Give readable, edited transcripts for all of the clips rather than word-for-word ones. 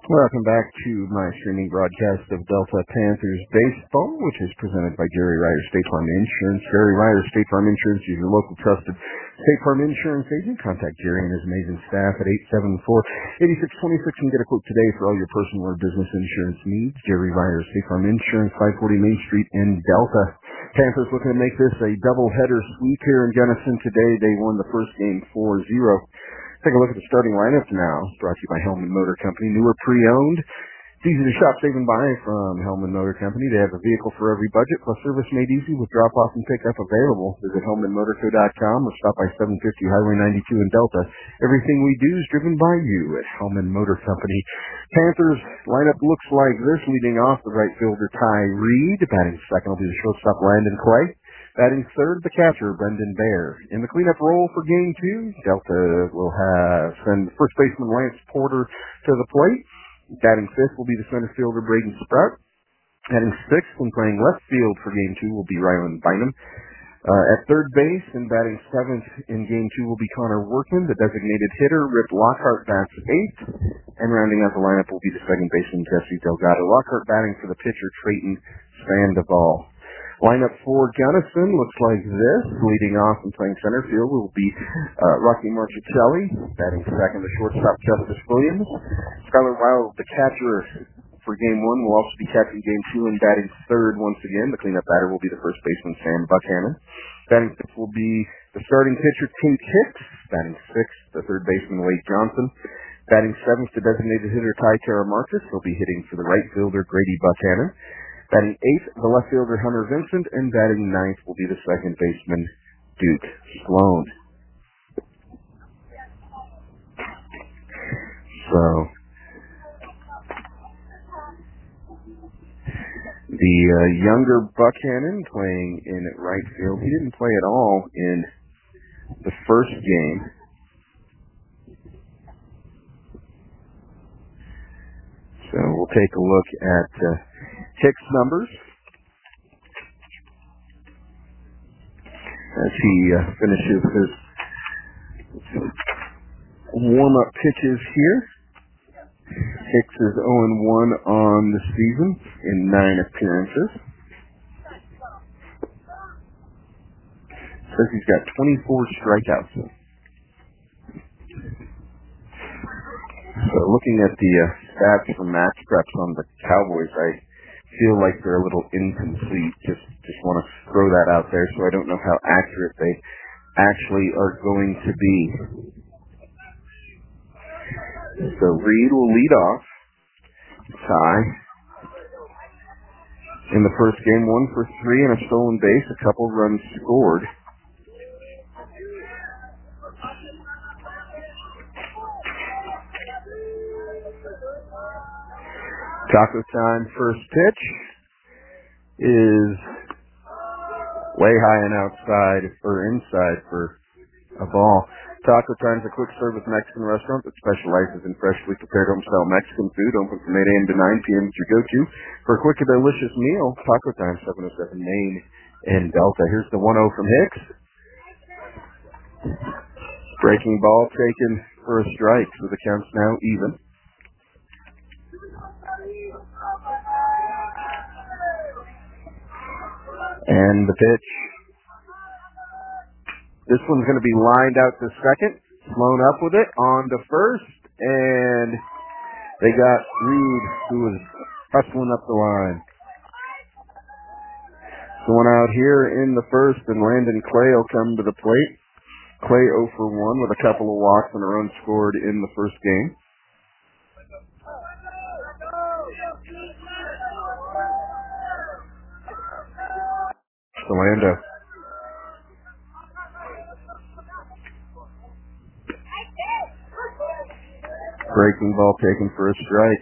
Welcome back to my streaming broadcast of Delta Panthers baseball, which is presented by Jerry Ryder State Farm Insurance. Jerry Ryder State Farm Insurance is your local trusted State Farm Insurance agent. Contact Jerry and his amazing staff at 874-8626 and get a quote today for all your personal or business insurance needs. Jerry Ryder State Farm Insurance, 540 Main Street in Delta. Panthers looking to make this a doubleheader sweep here in Gunnison today. They won the first game 4-0. Take a look at the starting lineup now. Brought to you by Hellman Motor Company. Newer pre-owned. It's easy to shop, save, and buy from Hellman Motor Company. They have a vehicle for every budget, plus service made easy with drop-off and pickup available. Visit HellmanMotorco.com or stop by 750 Highway 92 in Delta. Everything we do is driven by you at Hellman Motor Company. Panthers lineup looks like this. Leading off, the right fielder Ty Reed. Batting second will be the shortstop Landon Clay. Batting third, the catcher, Brendan Bear. In the cleanup role for Game 2, Delta will send first baseman Lance Porter to the plate. Batting fifth will be the center fielder, Braden Sprout. Batting sixth and playing left field for Game 2 will be Rylan Bynum. At third base and batting seventh in Game 2 will be Connor Workman. The designated hitter, Rip Lockhart, bats eighth. And rounding out the lineup will be the second baseman, Jesse Delgado. Lockhart batting for the pitcher, Trayton Sandoval. Lineup for Gunnison looks like this. Leading off and playing center field will be Rocky Marchicelli. Batting second, the shortstop Justice Williams. Skylar Wild, the catcher for Game 1, will also be catching Game 2 and batting third once again. The cleanup batter will be the first baseman Sam Buchanan. Batting fifth will be the starting pitcher Tate Hicks. Batting sixth, the third baseman Wade Johnson. Batting seventh, the designated hitter Ty Terra Marcus. He'll be hitting for the right fielder Grady Buchanan. Batting eighth, the left fielder Hunter Vincent, and batting ninth will be the second baseman Duke Sloan. So, the younger Buchanan playing in right field. He didn't play at all in the first game. So we'll take a look at Hicks' numbers as he finishes his warm-up pitches here. Hicks is 0-1 on the season in 9 appearances. Says he's got 24 strikeouts. So looking at the stats from Match Preps on the Cowboys, I feel like they're a little incomplete. Just want to throw that out there, so I don't know how accurate they actually are going to be. So Reed will lead off. Ty in the first game, 1 for 3 and a stolen base, a couple runs scored. Taco Time first pitch is way high and outside or inside for a ball. Taco Time's a quick service Mexican restaurant that specializes in freshly prepared home-style Mexican food, open from 8 a.m. to 9 p.m. at your go-to. For a quick and delicious meal, Taco Time, 707 Main in Delta. Here's the 1-0 from Hicks. Breaking ball taken for a strike, so the count's now even. And the pitch. This one's going to be lined out to second. Sloan up with it on to first. And they got Reed, who was hustling up the line. So one out here in the first, and Landon Clay will come to the plate. Clay 0 for 1 with a couple of walks and a run scored in the first game. Orlando. Breaking ball taken for a strike.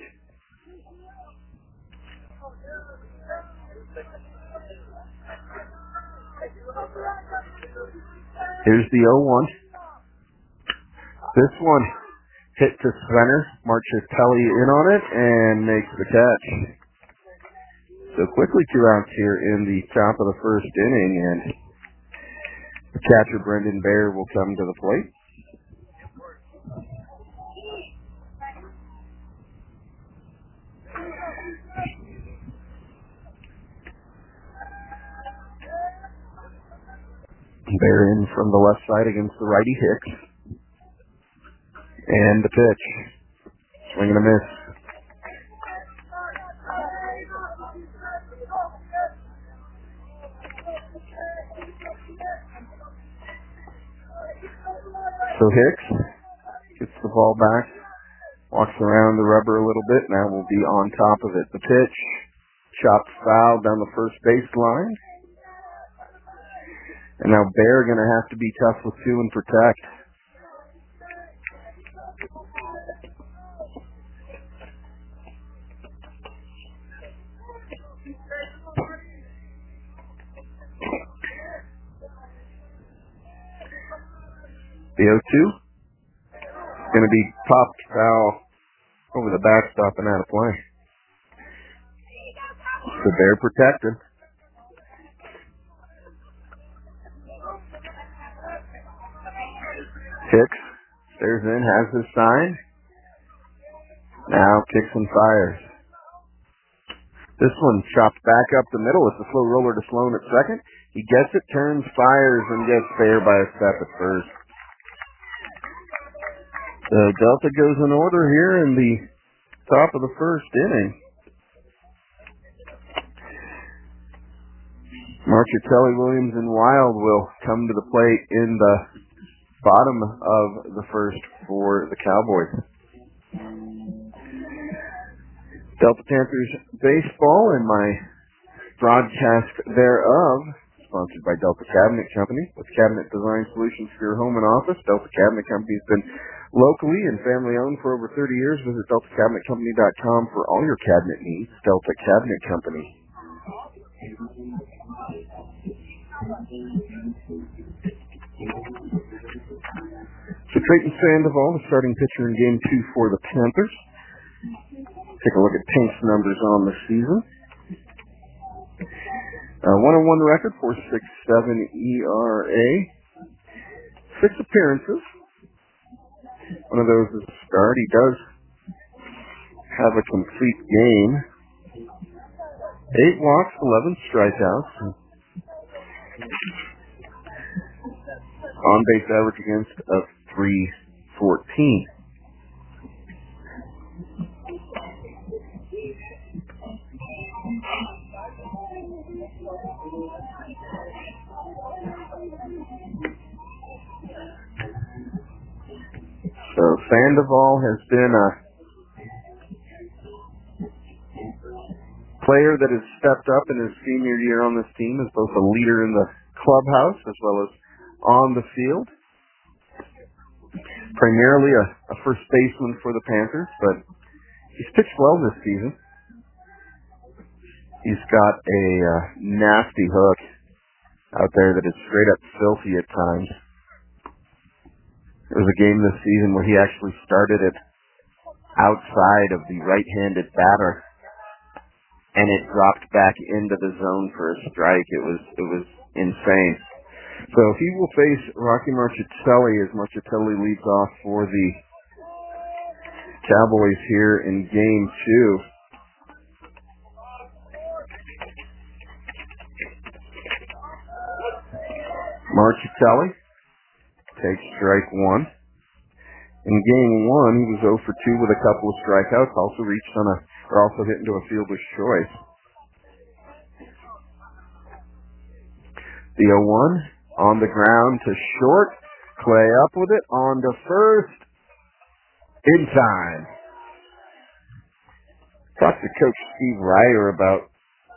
Here's the 0-1. This one hit to center. Marchicelli in on it and makes the catch. So quickly 2 outs here in the top of the first inning, and the catcher Brendan Bear will come to the plate. Bear in from the left side against the righty Hicks. And the pitch. Swing and a miss. So Hicks gets the ball back, walks around the rubber a little bit, now will be on top of it. The pitch, chopped foul down the first baseline. And now Bear going to have to be tough with two and protect. The 0-2 going to be popped foul over the backstop and out of play. So Bear protected. Hicks stares in, has his sign. Now kicks and fires. This one chopped back up the middle. It's a slow roller to Sloan at second. He gets it, turns, fires, and gets Bear by a step at first. The Delta goes in order here in the top of the first inning. Marchitelli, Williams, and Wild will come to the plate in the bottom of the first for the Cowboys. Delta Panthers baseball and my broadcast thereof, sponsored by Delta Cabinet Company, with cabinet design solutions for your home and office. Delta Cabinet Company has been locally and family owned for over 30 years. Visit DeltaCabinetCompany.com for all your cabinet needs. Delta Cabinet Company. So Trayton Sandoval, the starting pitcher in Game 2 for the Panthers. Take a look at Pink's numbers on the season. 1-1 record, 4.67 ERA. 6 appearances. One of those is a start. He does have a complete game. 8 walks, 11 strikeouts. On base average against of 314. So Sandoval has been a player that has stepped up in his senior year on this team as both a leader in the clubhouse as well as on the field. Primarily a first baseman for the Panthers, but he's pitched well this season. He's got a nasty hook out there that is straight up filthy at times. There was a game this season where he actually started it outside of the right-handed batter, and it dropped back into the zone for a strike. It was insane. So he will face Rocky Marchitelli as Marchitelli leads off for the Cowboys here in Game 2. Marchitelli takes strike 1. In Game 1, he was 0 for 2 with a couple of strikeouts. Also hit into a fielder's choice. The 0-1 on the ground to short. Clay up with it on to first. In time. Talked to Coach Steve Ryder about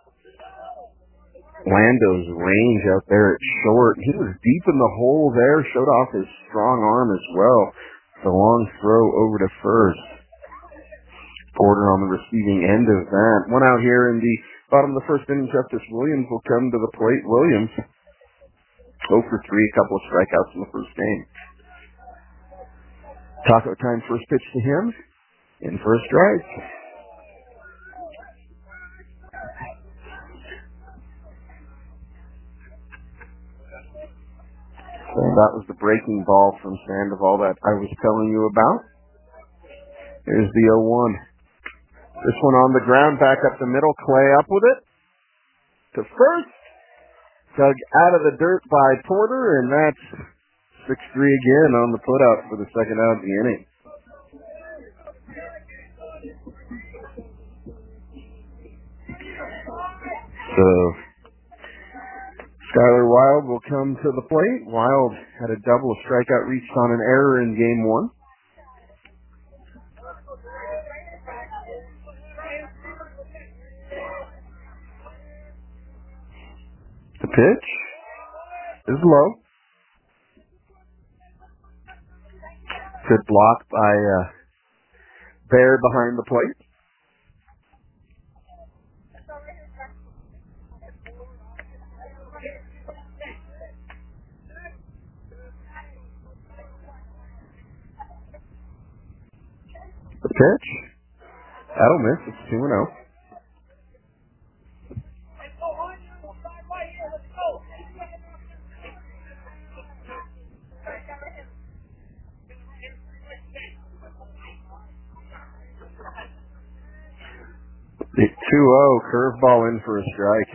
Lando's range out there at short. He was deep in the hole there, showed off his strong arm as well. The long throw over to first. Porter on the receiving end of that. One out here in the bottom of the first inning, Justice Williams will come to the plate. Williams 0 for 3, a couple of strikeouts in the first game. Taco time, first pitch to him. In for a strike. So that was the breaking ball from Sandoval that I was telling you about. Here's the 0-1. This one on the ground, back up the middle. Clay up with it. To first. Dug out of the dirt by Porter, and that's 6-3 again on the put-out for the second out of the inning. So Skylar Wild will come to the plate. Wild had a double, a strikeout reached on an error in game one. The pitch is low. Good block by Bear behind the plate. The pitch. That'll miss. It's 2-0. The 2-0 curveball in for a strike.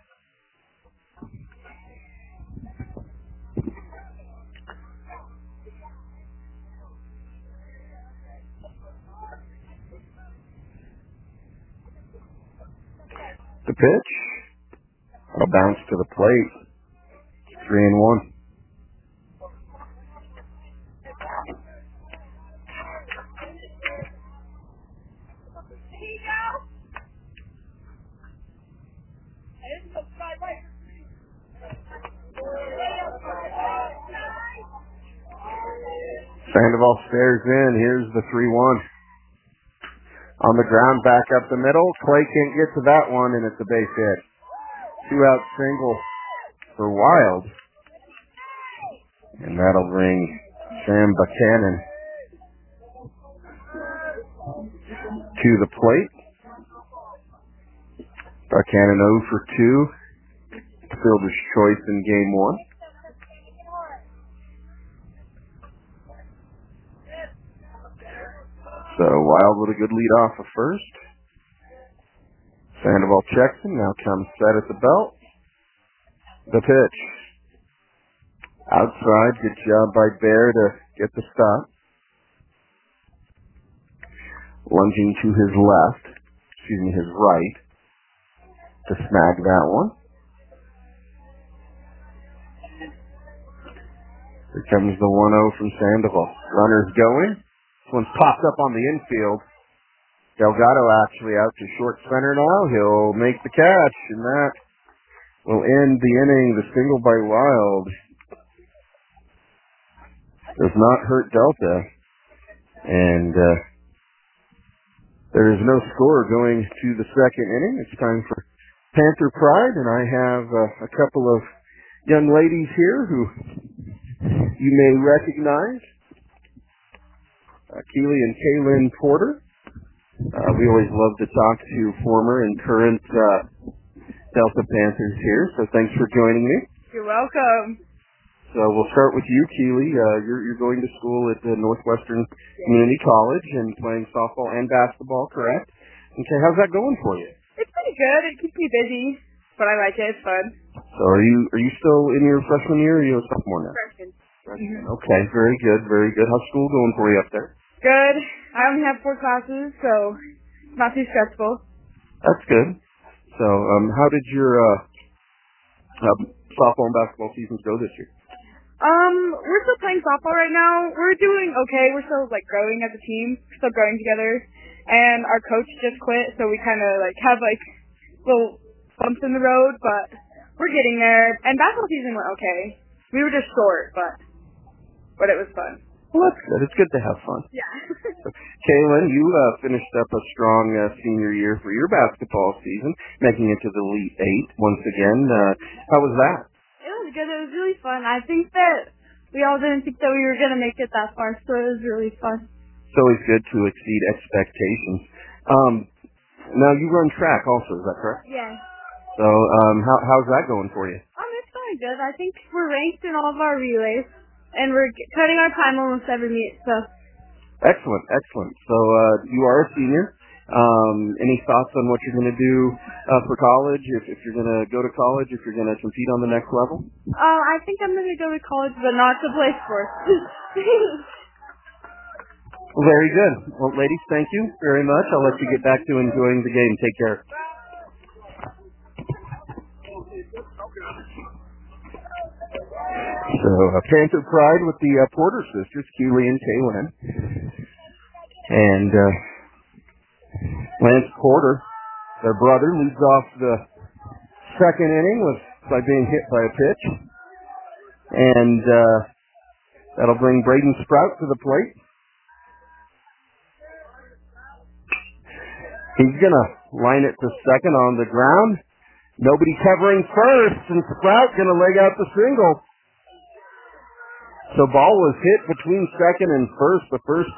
The pitch. A bounce to the plate. 3-1. Sandoval stares in. Here's the 3-1. On the ground, back up the middle. Clay can't get to that one, and it's a base hit. 2-out single for Wild. And that'll bring Sam Buchanan to the plate. Buchanan 0 for 2. Fielder's choice in game one. So Wild with a good lead off of first. Sandoval checks him, now comes set at the belt. The pitch. Outside, good job by Bear to get the stop. Lunging to his his right, to snag that one. Here comes the 1-0 from Sandoval. Runners going. This one's popped up on the infield. Delgado actually out to short center now. He'll make the catch, and that will end the inning. The single by Wild does not hurt Delta, and there is no score going to the second inning. It's time for Panther Pride, and I have a couple of young ladies here who you may recognize. Keely and Kaylin Porter. We always love to talk to former and current Delta Panthers here, so thanks for joining me. You're welcome. So we'll start with you, Keely. You're going to school at Northwestern Community College and playing softball and basketball, correct? Okay, how's that going for you? It's pretty good. It keeps me busy, but I like it. It's fun. So are you still in your freshman year, or are you a sophomore now? Freshman. Okay, very good, very good. How's school going for you up there? Good. I only have 4 classes, so it's not too stressful. That's good. So how did your softball and basketball seasons go this year? We're still playing softball right now. We're doing okay. We're still, growing as a team. We're still growing together. And our coach just quit, so we kind of, have, little bumps in the road, but we're getting there. And basketball season went okay. We were just short, but it was fun. Well, that's good. It's good to have fun. Yeah. Kaylin, you finished up a strong senior year for your basketball season, making it to the Elite Eight once again. How was that? It was good. It was really fun. I think that we all didn't think that we were going to make it that far, so it was really fun. It's always good to exceed expectations. Now, you run track also, is that correct? Yeah. So how's that going for you? It's going good. I think we're ranked in all of our relays, and we're cutting our time almost every meet, so. Excellent, excellent. So you are a senior, Any thoughts on what you're going to do for college, if you're going to go to college, if you're going to compete on the next level? I think I'm going to go to college, but not to play sports. Well, very good. Well, ladies, thank you very much. I'll let you get back to enjoying the game. Take care. So, Panther Pride with the Porter sisters, Keely and Kaylin. And Lance Porter, their brother, leads off the second inning by being hit by a pitch. And that'll bring Braden Sprout to the plate. He's going to line it to second on the ground. Nobody covering first, and Sprout going to leg out the single. So ball was hit between second and first. The first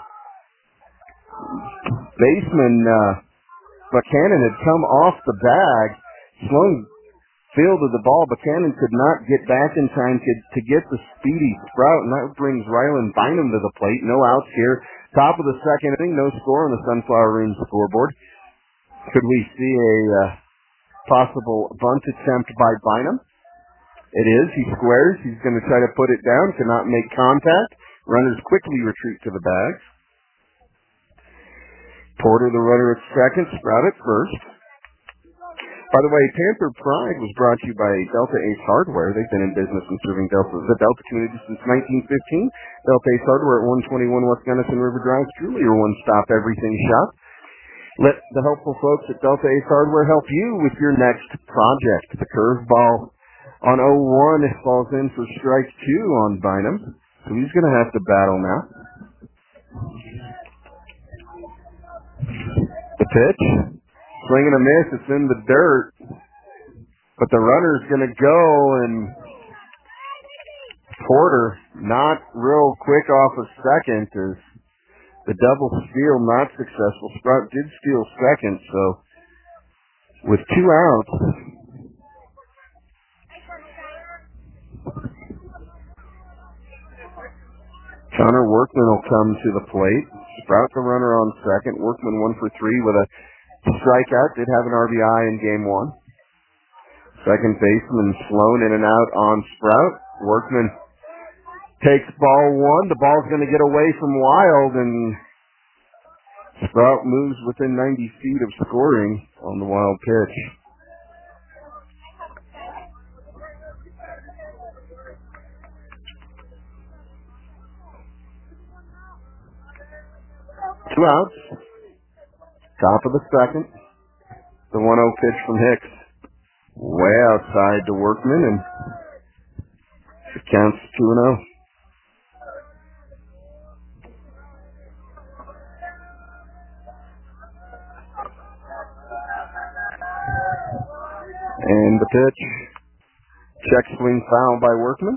baseman, Buchanan, had come off the bag. Sloan fielded the ball. Buchanan could not get back in time to get the speedy Sprout, and that brings Ryland Bynum to the plate. No outs here. Top of the second inning, no score on the Sunflower Room scoreboard. Could we see a possible bunt attempt by Bynum? It is. He squares. He's going to try to put it down. Cannot make contact. Runners quickly retreat to the bags. Porter, the runner at second. Sprout at first. By the way, Panther Pride was brought to you by Delta Ace Hardware. They've been in business and serving the Delta community since 1915. Delta Ace Hardware at 121 West Gunnison River Drive. Truly your one-stop everything shop. Let the helpful folks at Delta Ace Hardware help you with your next project. The curveball on 0-1 falls in for strike two on Bynum. So he's going to have to battle now. The pitch. Swing and a miss. It's in the dirt. But the runner's going to go, and Porter not real quick off of second as the double steal not successful. Sprout did steal second, so with two outs, Connor Workman will come to the plate. Sprout the runner on second. Workman 1 for 3 with a strikeout. Did have an RBI in game one. Second baseman Sloan in and out on Sprout. Workman takes ball one. The ball's going to get away from Wild, and Sprout moves within 90 feet of scoring on the wild pitch. Two outs. Top of the second. The 1-0 pitch from Hicks. Way outside to Workman, and it counts 2-0. And the pitch. Check swing foul by Workman.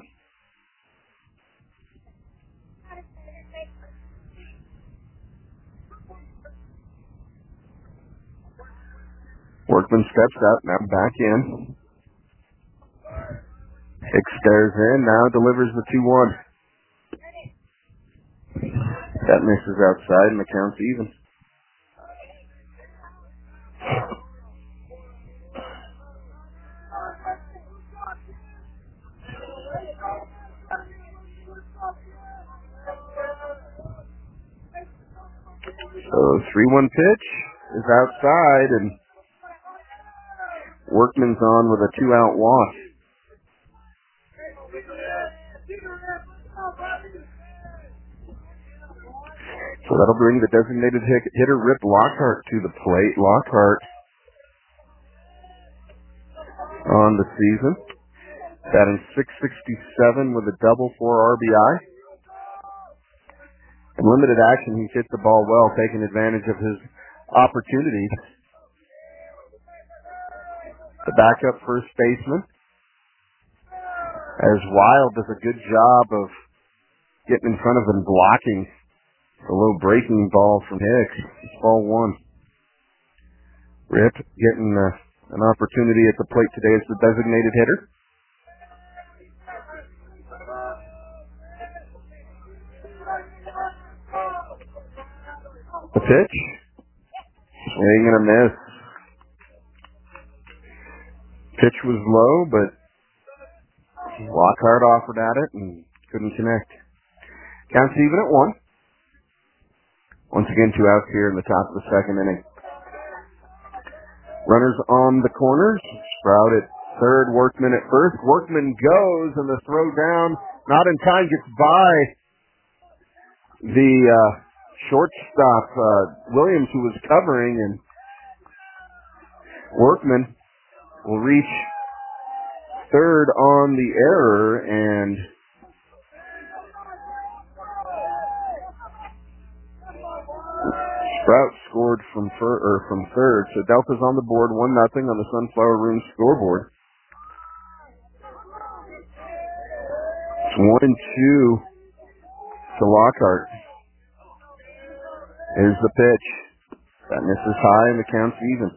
Workman steps out, now back in. Hicks stares in, now delivers the 2-1. That misses outside, and the count's even. So 3-1 pitch is outside, and Workman's on with a 2-out walk. So that'll bring the designated hitter Rip Lockhart to the plate. Lockhart on the season, batting .667 with a double, 4 RBI. In limited action, he hit the ball well, taking advantage of his opportunities. The backup first baseman, as Wild does a good job of getting in front of and blocking the low breaking ball from Hicks. It's ball one. Rip getting an opportunity at the plate today as the designated hitter. The pitch. Swing and a miss. Pitch was low, but Lockhart offered at it and couldn't connect. Counts even at 1. Once again, 2 outs here in the top of the second inning. Runners on the corners. Sprout at third, Workman at first. Workman goes, and the throw down, not in time, gets by the shortstop, Williams, who was covering, and Workman will reach third on the error, and Sprout scored from third, so Delta's on the board, 1-0 on the Sunflower Room scoreboard. It's 1-2 to Lockhart. Here's the pitch. That misses high, and the count's even.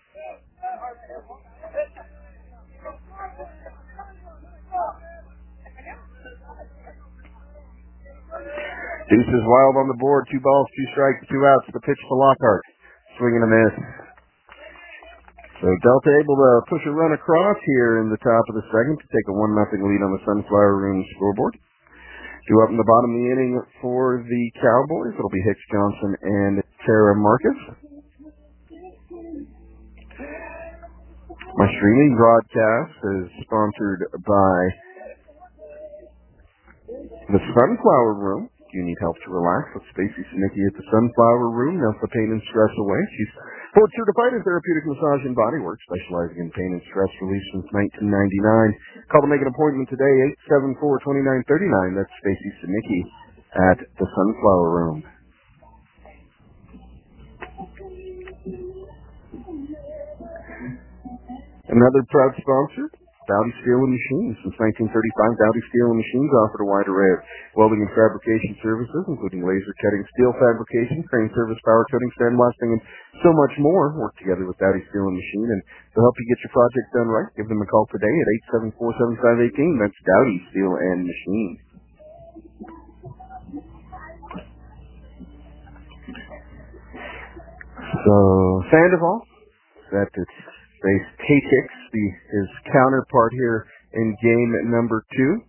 Deuce is wild on the board. 2 balls, 2 strikes, 2 outs. The pitch to Lockhart. Swing and a miss. So Delta able to push a run across here in the top of the second to take a 1-0 lead on the Sunflower Room scoreboard. Due up in the bottom of the inning for the Cowboys, it'll be Hicks Johnson and Tara Marcus. My streaming broadcast is sponsored by the Sunflower Room. Do you need help to relax? With Stacy Sinicki at the Sunflower Room. Melts the pain and stress away. She's board certified in therapeutic massage and bodywork, specializing in pain and stress relief since 1999. Call to make an appointment today, 874-2939. That's Stacy Sinicki at the Sunflower Room. Another proud sponsor, Dowdy Steel and Machines. Since 1935, Dowdy Steel and Machines offered a wide array of welding and fabrication services, including laser cutting, steel fabrication, crane service, power coating, sandblasting, and so much more. Work together with Dowdy Steel and Machine, and to help you get your project done right, give them a call today at 874-7518. That's Dowdy Steel and Machine. So, Sandoval, that it's faced Tate Hicks, his counterpart here in game number 2.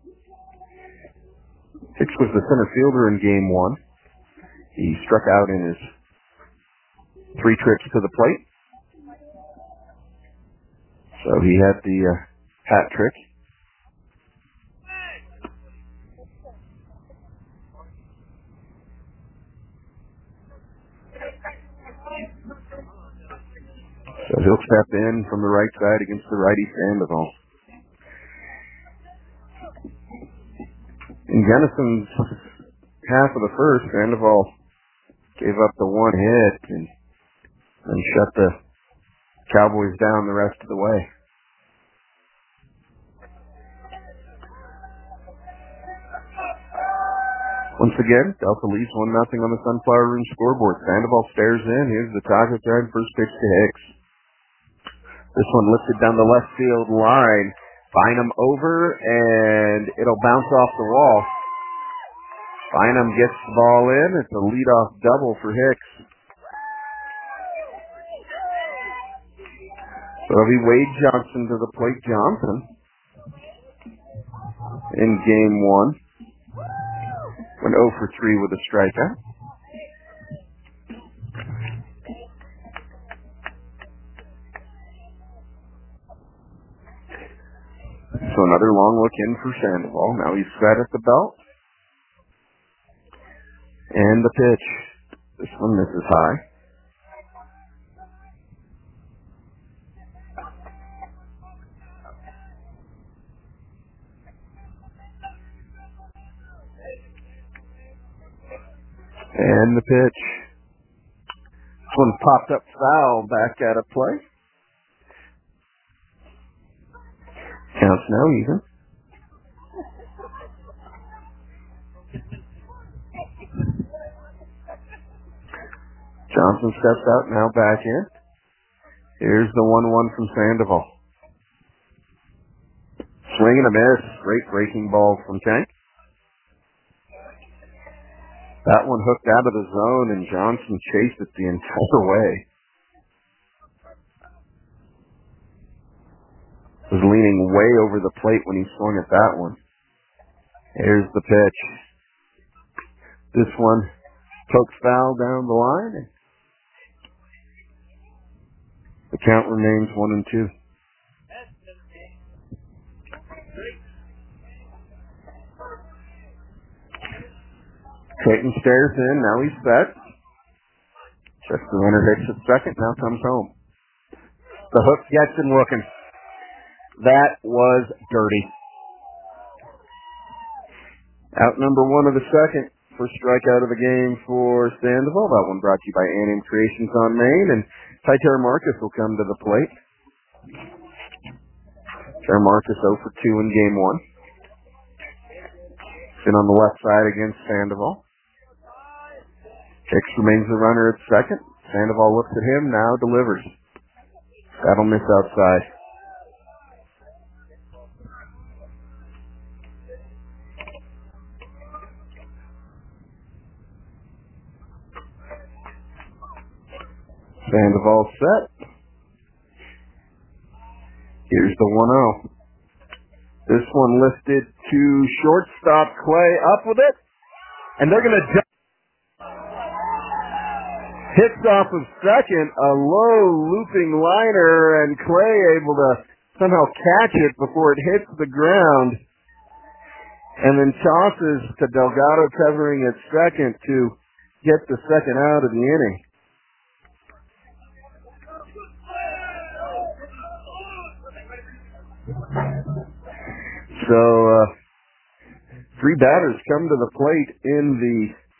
Hicks was the center fielder in game 1. He struck out in his 3 trips to the plate. So he had the hat trick. So he'll step in from the right side against the righty Sandoval. In Jennison's half of the first, Sandoval gave up the 1 hit and shut the Cowboys down the rest of the way. Once again, Delta leads 1-0 on the Sunflower Room scoreboard. Sandoval stares in. Here's the target time, first pitch to Hicks. This one lifted down the left field line. Bynum over, and it'll bounce off the wall. Bynum gets the ball in. It's a leadoff double for Hicks. So it'll be Wade Johnson to the plate. Johnson in game 1. Went 0 for 3 with a strikeout. So another long look in for Sandoval. Now he's set at the belt. And the pitch. This one misses high. And the pitch. This one popped up foul, back out of play. Counts now even. Johnson steps out, now back in. Here's the 1-1 from Sandoval. Swing and a miss. Great breaking ball from Tank. That one hooked out of the zone, and Johnson chased it the entire way. hanging way over the plate when he swung at that one. Here's the pitch. This one pokes foul down the line. The count remains 1-2. Clayton stares in. Now he's set. Checks the runner, hits at second. Now comes home. The hook gets him looking. That was dirty. Out number one of the second. First strikeout of the game for Sandoval. That one brought to you by A&M Creations on Main. And Ty Terramarcus will come to the plate. Terramarcus 0 for 2 in game one. Been on the left side against Sandoval. Hicks remains the runner at second. Sandoval looks at him, now delivers. That'll miss outside. Sandoval set. Here's the 1-0. This one lifted to shortstop Clay, up with it, and they're going to jump. Hits off of second, a low looping liner, and Clay able to somehow catch it before it hits the ground, and then tosses to Delgado covering at second to get the second out of the inning. So, three batters come to the plate in the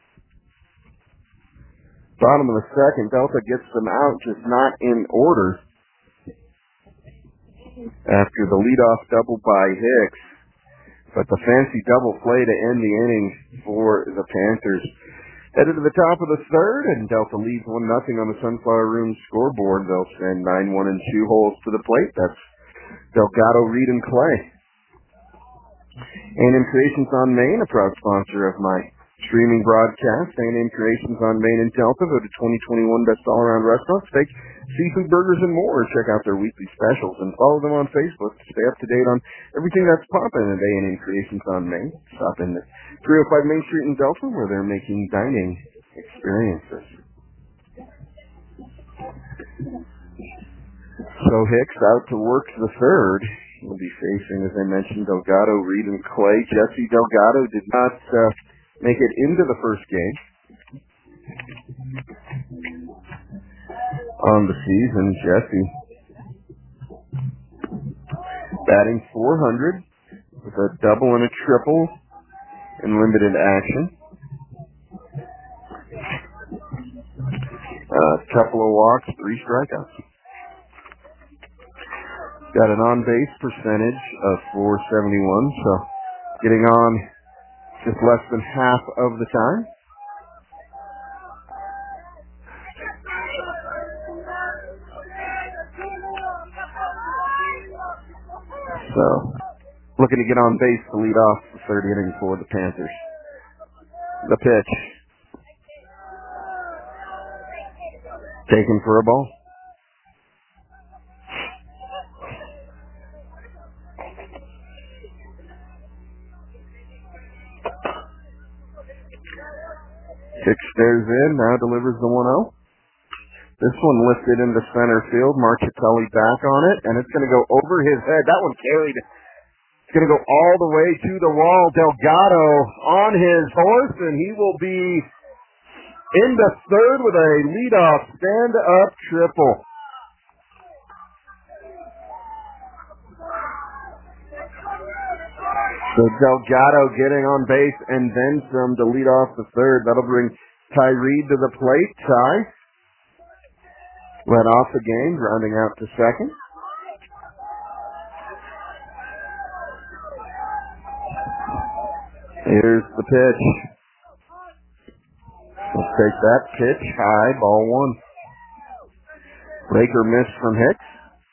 bottom of the second. Delta gets them out, just not in order. After the leadoff double by Hicks. But the fancy double play to end the inning for the Panthers. Headed to the top of the third, and Delta leads 1-0 on the Sunflower Room scoreboard. They'll send 9-1 and 2 holes to the plate. That's Delgado, Reed, and Clay. A&M Creations on Main, a proud sponsor of my streaming broadcast. A&M Creations on Main and Delta, voted 2021 Best All-Around Restaurant, steak, seafood, burgers, and more. Check out their weekly specials and follow them on Facebook to stay up to date on everything that's popping at A&M Creations on Main. Stop in at 305 Main Street in Delta, where they're making dining experiences. So Hicks out to work the third. He'll be facing, as I mentioned, Delgado, Reed, and Clay. Jesse Delgado did not make it into the first game on the season. Jesse batting .400 with a double and a triple in limited action. A couple of walks, 3 strikeouts. Got an on-base percentage of .471, so getting on just less than half of the time. So, looking to get on base to lead off the third inning for the Panthers. The pitch. Taken for a ball. Hicks stares in, now delivers the 1-0. This one lifted into center field. Marchitelli back on it, and it's going to go over his head. That one carried. It's going to go all the way to the wall. Delgado on his horse, and he will be in the third with a leadoff stand-up triple. So Delgado getting on base and then some to lead off the third. That'll bring Ty Reed to the plate. Ty led off the game, grounding out to second. Here's the pitch. Let's take that pitch high, ball one. Raker missed from Hicks.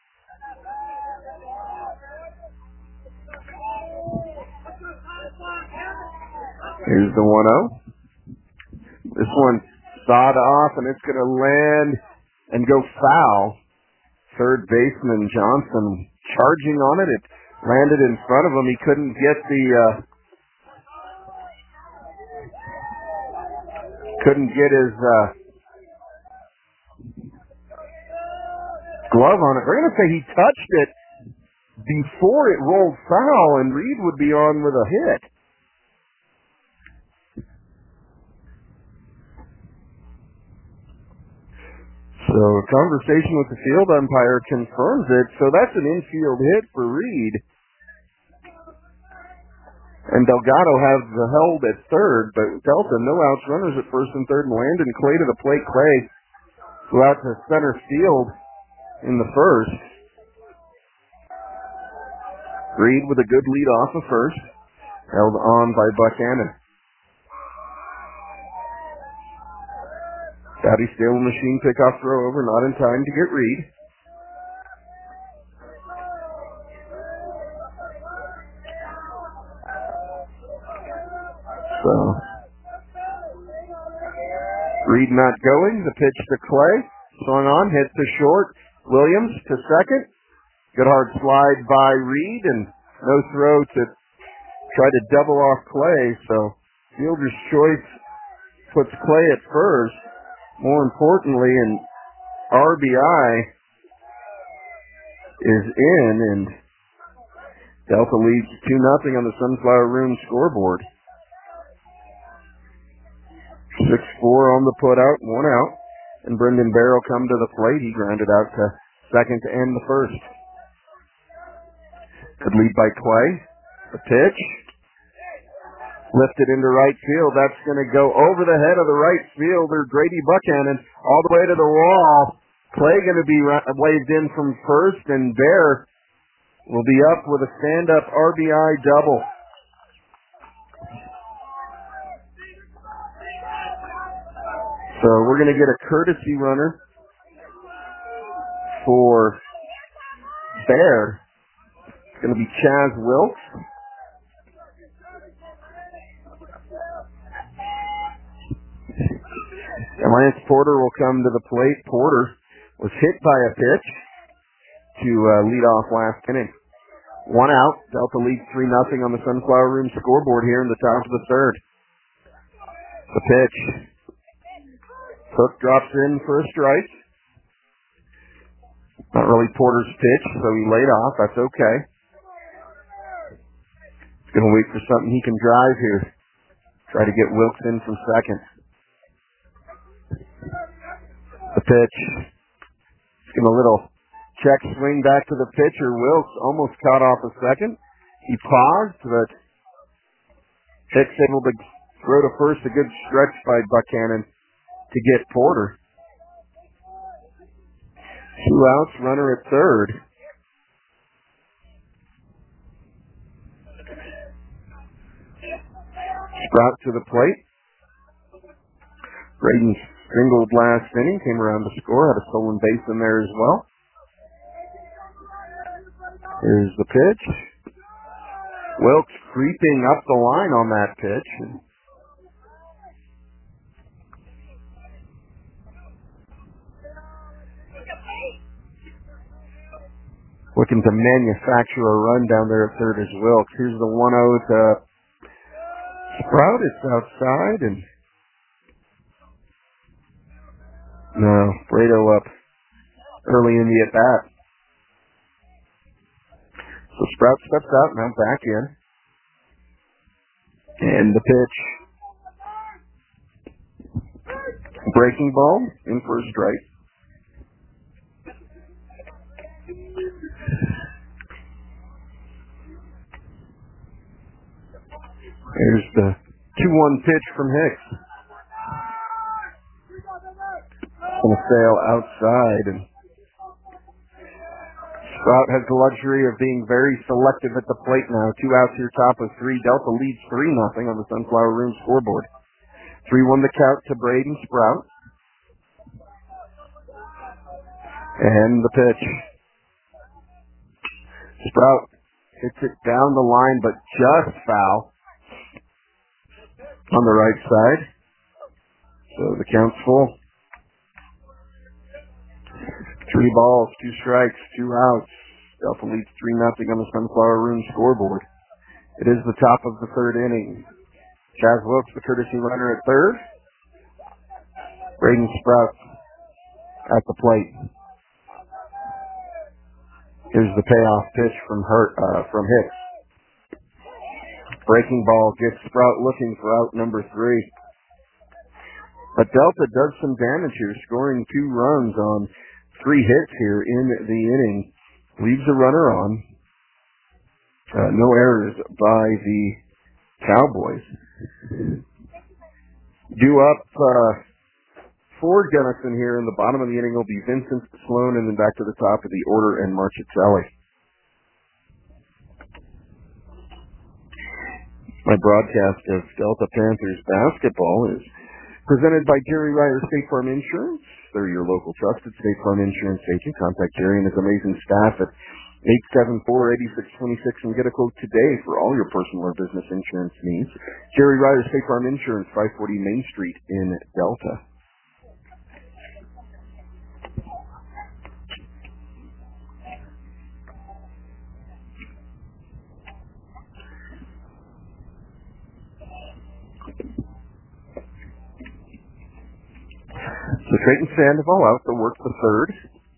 Here's the 1-0. This one sawed off, and it's going to land and go foul. Third baseman Johnson charging on it. It landed in front of him. He couldn't get his glove on it. We're going to say he touched it before it rolled foul, and Reed would be on with a hit. So a conversation with the field umpire confirms it. So that's an infield hit for Reed. And Delgado has the held at third, but Delta no outs, runners at first and third, and Landon Clay to the plate. Clay go out to center field in the first. Reed with a good lead off of first, held on by Buchanan. Dowdy Stable Machine pickoff throw over, not in time to get Reed. So, Reed not going, the pitch to Clay, swung on, hit to short, Williams to second. Good hard slide by Reed, and no throw to try to double off Clay, so fielder's choice puts Clay at first. More importantly, an RBI is in, and Delta leads 2-0 on the Sunflower Room scoreboard. 6-4 on the putout, 1 out, and Brendan Barrow come to the plate. He grounded out to second to end the first. Good lead by Clay. The pitch. Lifted into right field. That's going to go over the head of the right fielder, Grady Buchanan, all the way to the wall. Clay going to be waved in from first, and Bear will be up with a stand-up RBI double. So we're going to get a courtesy runner for Bear. It's going to be Chaz Wilkes. And Lance Porter will come to the plate. Porter was hit by a pitch to lead off last inning. 1 out. Delta leads 3-0 on the Sunflower Room scoreboard here in the top of the third. The pitch. Hook drops in for a strike. Not really Porter's pitch, so he laid off. That's okay. He's going to wait for something he can drive here. Try to get Wilkes in from second. The pitch. Give him a little check swing back to the pitcher. Wilkes almost caught off a second. He paused, but Hicks able to throw to first. A good stretch by Buchanan to get Porter. 2 outs, runner at third. Sprout to the plate. Braden singled last inning, came around to score, had a stolen base in there as well. Here's the pitch. Wilkes creeping up the line on that pitch. Looking to manufacture a run down there at third as Wilkes. Here's the 1-0 to Sprout. It's outside, and no, Brado up early in the at-bat. So Sprout steps out, now back in. And the pitch. Breaking ball in for a strike. Here's the 2-1 pitch from Hicks. Going to sail outside, and Sprout has the luxury of being very selective at the plate now. 2 outs here, top of 3. Delta leads 3-0 on the Sunflower Room scoreboard. 3-1 the count to Braden Sprout. And the pitch. Sprout hits it down the line, but just foul on the right side. So the count's full. 3 balls, 2 strikes, 2 outs. Delta leads 3-0 on the Sunflower Room scoreboard. It is the top of the third inning. Chaz Wilkes, the courtesy runner at third. Braden Sprout at the plate. Here's the payoff pitch from Hicks. Breaking ball gets Sprout looking for out number 3. But Delta does some damage here, scoring 2 runs on 3 hits here in the inning. Leaves a runner on. No errors by the Cowboys. Due up for Gunnison here in the bottom of the inning will be Vincent Sloan, and then back to the top of the order and Marchitelli. My broadcast of Delta Panthers basketball is presented by Jerry Ryder State Farm Insurance. They're your local trusted State Farm Insurance agent. Contact Jerry and his amazing staff at 874-8626 and get a quote today for all your personal or business insurance needs. Jerry Ryder State Farm Insurance, 540 Main Street in Delta. So Trayton Sandoval out to work the third.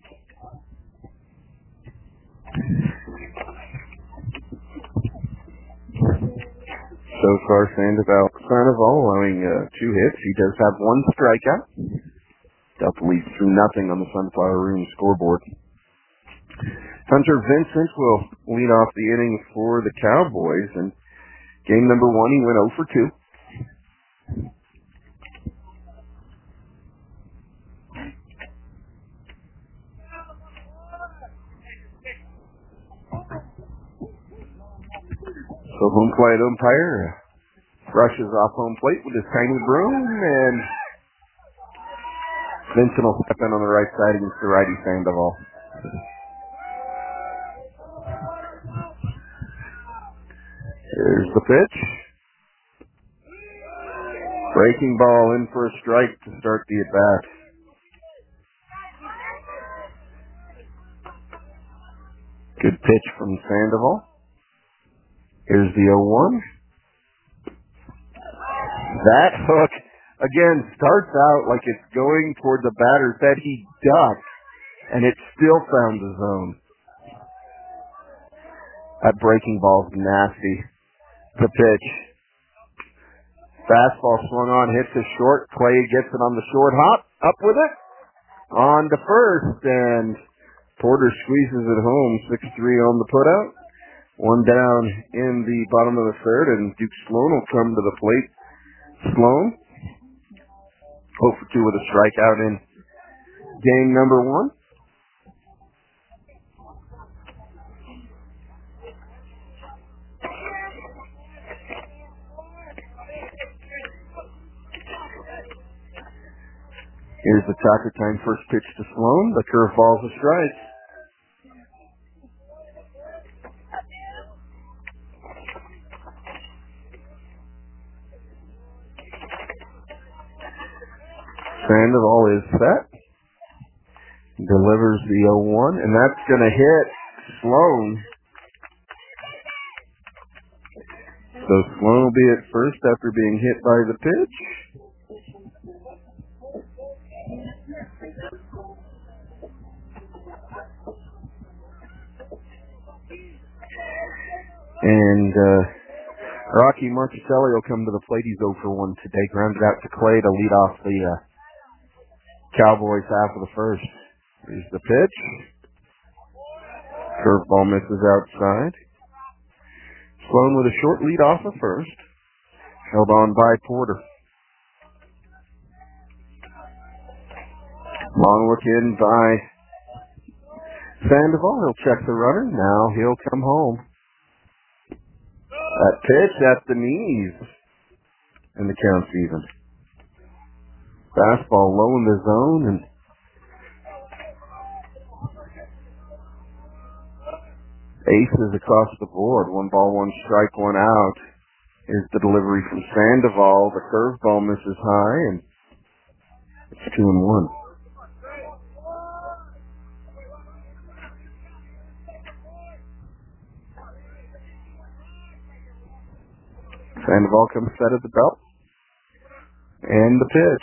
So far, Sandoval allowing 2 hits. He does have 1 strikeout. Delta leads 3-0 on the Sunflower Room scoreboard. Hunter Vincent will lead off the inning for the Cowboys. And game number 1, he went 0 for 2. So home plate umpire brushes off home plate with his tiny broom, and Vincent will step in on the right side against the righty Sandoval. Here's the pitch. Breaking ball in for a strike to start the at-bat. Good pitch from Sandoval. Here's the 0-1. That hook, again, starts out like it's going toward the batter's head. He ducked, and it still found the zone. That breaking ball's nasty. The pitch. Fastball swung on, hits a short. Clay gets it on the short hop. Up with it. On to first, and Porter squeezes it home. 6-3 on the putout. 1 down in the bottom of the third, and Duke Sloan will come to the plate. Sloan, 0 for 2 with a strikeout in game number 1. Here's the Tucker time first pitch to Sloan. The curveball's a strike. Sandoval is set. Delivers the 0-1, and that's going to hit Sloan. So Sloan will be at first after being hit by the pitch. And Rocky Marchitelli will come to the plate. He's 0 for 1 today. Grounded out to Clay to lead off the Cowboys half of the first. Here's the pitch. Curveball misses outside. Sloan with a short lead off of first. Held on by Porter. Long look in by Sandoval. He'll check the runner. Now he'll come home. That pitch at the knees. And the count's even. Fastball low in the zone, and aces across the board. 1 ball, 1 strike, 1 out. Here's the delivery from Sandoval. The curveball misses high, and it's 2-1. Sandoval comes set at the belt. And the pitch.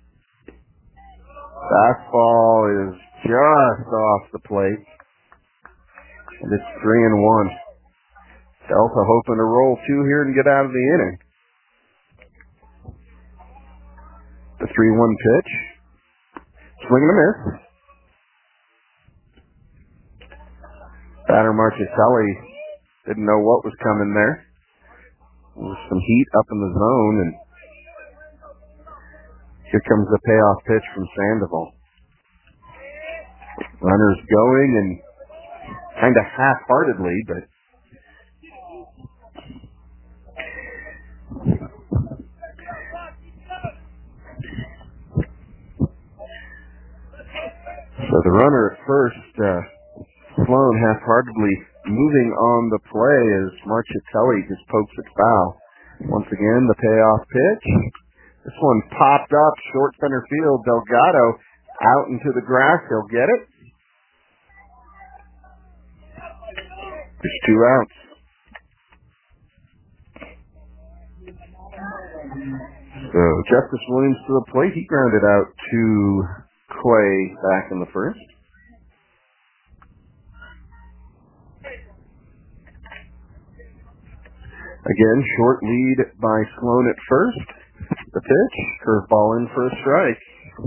Fastball is just off the plate. And it's 3-1. Delta hoping to roll 2 here and get out of the inning. The 3-1 pitch. Swing and a miss. Batter Marchicelli didn't know what was coming there. There was some heat up in the zone, and here comes the payoff pitch from Sandoval. Runners going, and kind of half-heartedly, but so the runner at first, Sloan half-heartedly moving on the play as Marchicelli just pokes it foul. Once again, the payoff pitch. This one popped up, short center field. Delgado out into the grass. He'll get it. There's 2 outs. So Justice Williams to the plate. He grounded out to Clay back in the first. Again, short lead by Sloan at first. The pitch, curveball in for a strike.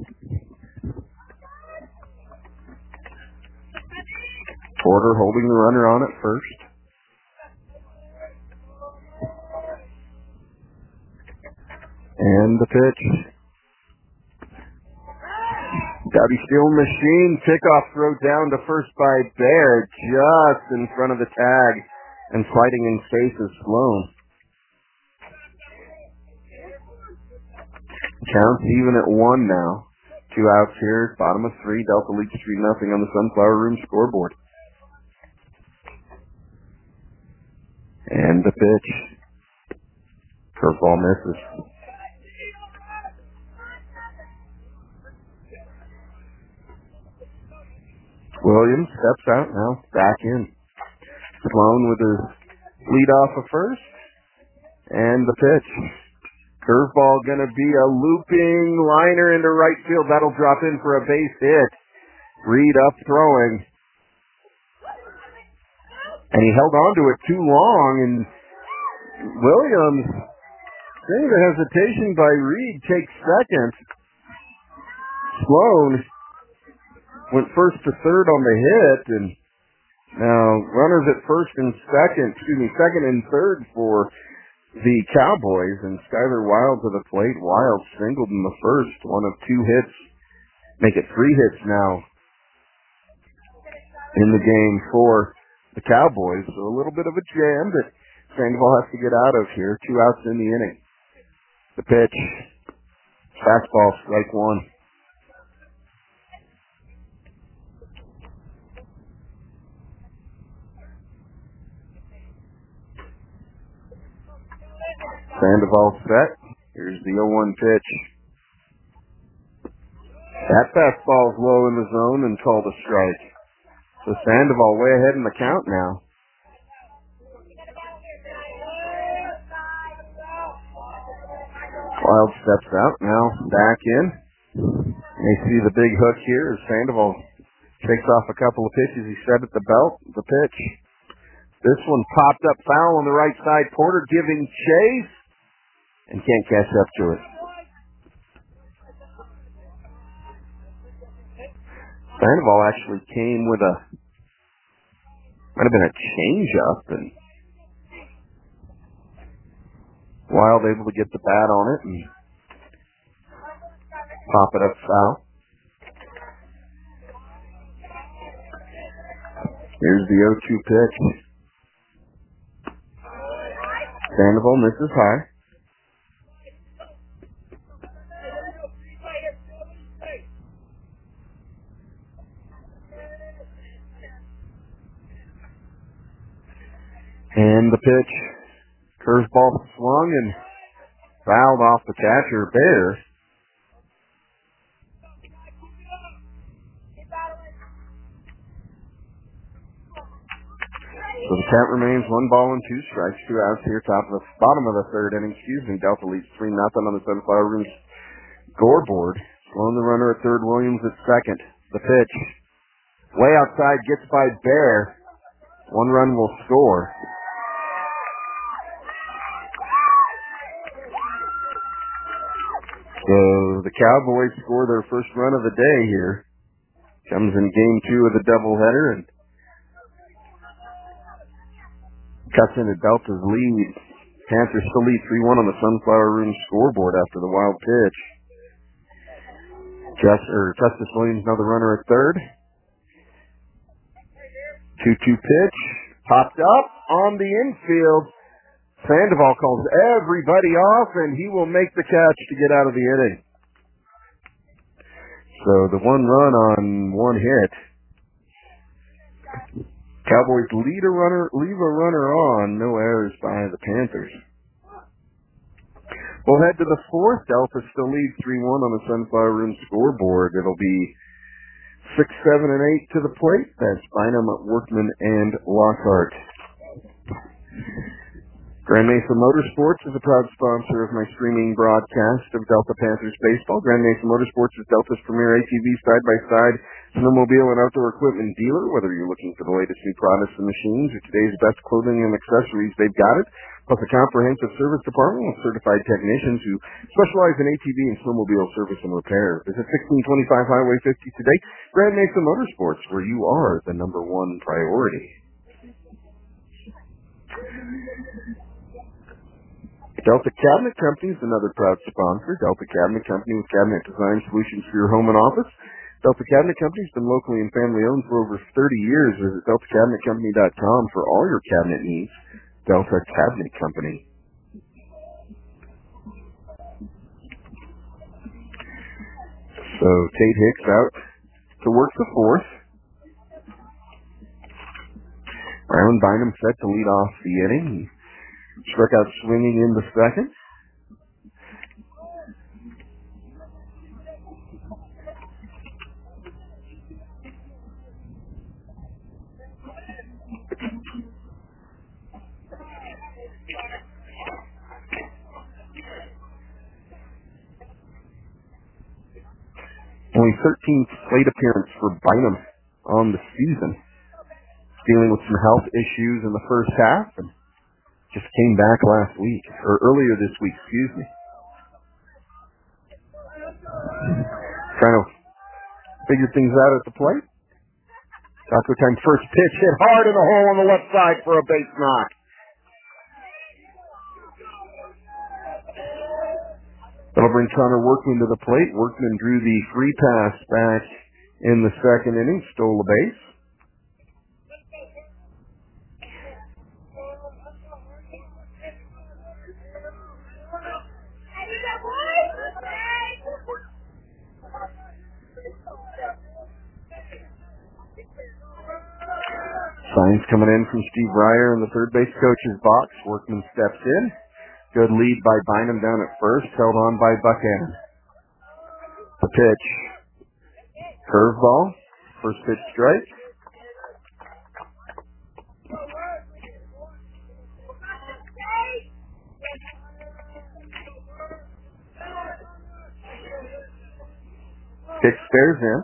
Porter holding the runner on at first. And the pitch. Gabby Steel machine, pickoff throw down to first by Baird, just in front of the tag, and sliding in safe is Sloan. Counts even at 1 now. 2 outs here, bottom of 3. Delta leads 3-0 on the Sunflower Room scoreboard. And the pitch. Curveball misses. Williams steps out now, back in. Sloan with his lead off of first. And the pitch. Curveball going to be a looping liner into right field. That'll drop in for a base hit. Reed up throwing. And he held on to it too long, and Williams, seeing the hesitation by Reed, takes second. Sloan went first to third on the hit, and now runners at second and third for the Cowboys, and Skyler Wild to the plate. Wild singled in the first, 1 of 2 hits. Make it 3 hits now in the game for the Cowboys. So a little bit of a jam that Sandoval has to get out of here. 2 outs in the inning. The pitch. Fastball, strike 1. Sandoval set. Here's the 0-1 pitch. That fastball's low in the zone and called a strike. So Sandoval way ahead in the count now. Wild steps out now, back in. They see the big hook here as Sandoval takes off a couple of pitches. He set at the belt. The pitch. This one popped up foul on the right side. Porter giving chase. And can't catch up to it. Sandoval actually came with might have been a change-up, and Wild able to get the bat on it and pop it up foul. Here's the 0-2 pitch. Sandoval misses high. And the pitch, curveball swung and fouled off the catcher, Bear. So the count remains 1 ball and 2 strikes, 2 outs here, bottom of the third inning. Delta leads 3-0 on the Sunflower Room scoreboard. Slowing the runner at third, Williams at second. The pitch, way outside, gets by Bear. 1 run will score. So the Cowboys score their first run of the day here. Comes in game 2 of the doubleheader and cuts into Delta's lead. Panthers still lead 3-1 on the Sunflower Room scoreboard after the wild pitch. Justice Williams, another runner at third. 2-2 pitch, popped up on the infield. Sandoval calls everybody off, and he will make the catch to get out of the inning. So the 1 run on 1 hit. Cowboys leave a runner on, no errors by the Panthers. We'll head to the 4th. Delta still leads 3-1 on the Sunflower Room scoreboard. It'll be 6, 7, and 8 to the plate. That's Bynum, Workman, and Lockhart. Grand Mesa Motorsports is a proud sponsor of my streaming broadcast of Delta Panthers baseball. Grand Mesa Motorsports is Delta's premier ATV side-by-side snowmobile and outdoor equipment dealer. Whether you're looking for the latest new products and machines or today's best clothing and accessories, they've got it. Plus a comprehensive service department with certified technicians who specialize in ATV and snowmobile service and repair. Visit 1625 Highway 50 today. Grand Mesa Motorsports, where you are the #1 priority. Delta Cabinet Company is another proud sponsor. Delta Cabinet Company with cabinet design solutions for your home and office. Delta Cabinet Company has been locally and family-owned for over 30 years. Visit DeltaCabinetCompany.com for all your cabinet needs. Delta Cabinet Company. So Tate Hicks out to work the 4th. Rylan Bynum set to lead off the inning. He struck out swinging in the 2nd. Only 13th plate appearance for Bynum on the season. Dealing with some health issues in the first half and just came back earlier this week, Trying to figure things out at the plate. Taco time, first pitch hit hard in the hole on the left side for a base knock. That'll bring Connor Workman to the plate. Workman drew the free pass back in the 2nd inning, stole a base. Signs coming in from Steve Ryer in the third base coach's box. Workman steps in. Good lead by Bynum down at first, held on by Buchanan. The pitch. Curveball. First pitch strike. Pitch stares in.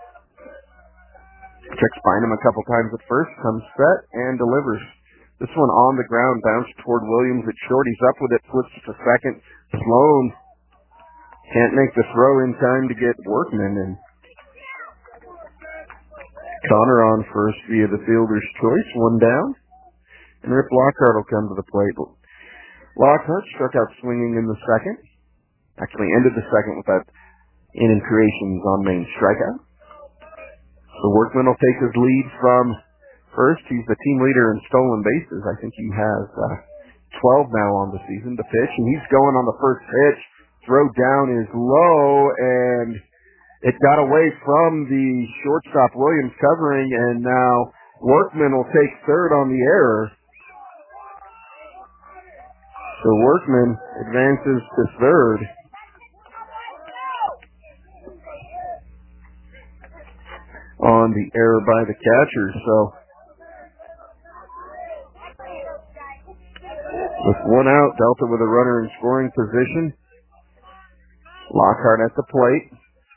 Checks Bynum a couple times at first, comes set, and delivers. This one on the ground, bounced toward Williams at short. He's up with it, flips to second. Sloan can't make the throw in time to get Workman, and Connor on first via the fielder's choice, 1 down. And Rip Lockhart will come to the plate. Lockhart struck out swinging in the 2nd. Actually ended the 2nd with that inning creations on main strikeout. So Workman will take his lead from first. He's the team leader in stolen bases. I think he has 12 now on the season. The pitch, and he's going on the first pitch. Throw down is low, and it got away from the shortstop Williams covering, and now Workman will take third on the error. So Workman advances to third. On the error by the catcher. So With one out, Delta with a runner in scoring position. Lockhart at the plate.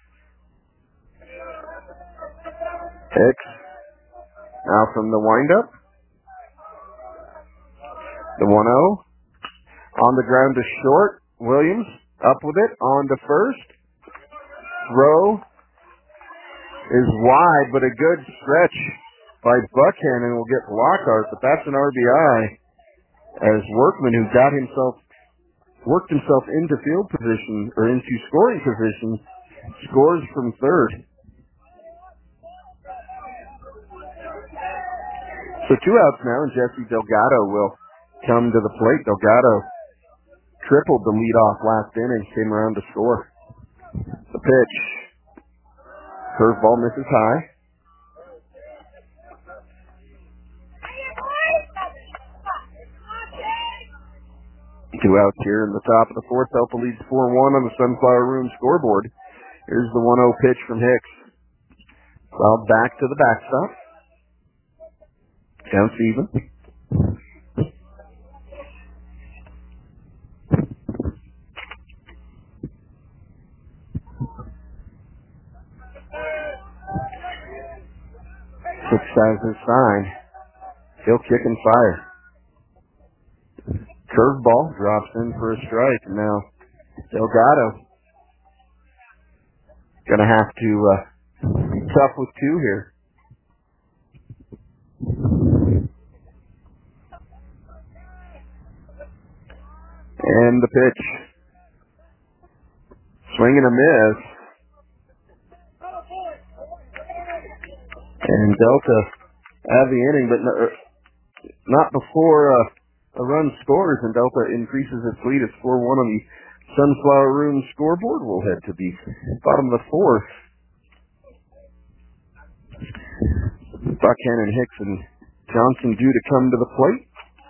Hicks now from the windup. The 1-0. On the ground to short. Williams up with it. On to first. Throw is wide, but a good stretch by Buckhannon will get Lockhart, but that's an RBI as Workman, who worked himself into field position, or into scoring position, scores from third. So 2 outs now, and Jesse Delgado will come to the plate. Delgado tripled the leadoff last inning, came around to score. The pitch. Curveball misses high. Two outs here in the top of the fourth. Delta leads 4-1 on the Sunflower Room scoreboard. Here's the 1-0 pitch from Hicks. Fouled back to the backstop. Counts even. Hicks has his sign. He'll kick and fire. Curveball drops in for a strike. Now Delgado gonna have to be tough with 2 here. And the pitch. Swing and a miss. And Delta have the inning, but not before a run scores, and Delta increases its lead. It's 4-1 on the Sunflower Room scoreboard. We'll head to the bottom of the fourth. Buckhannon, Hicks, and Johnson due to come to the plate.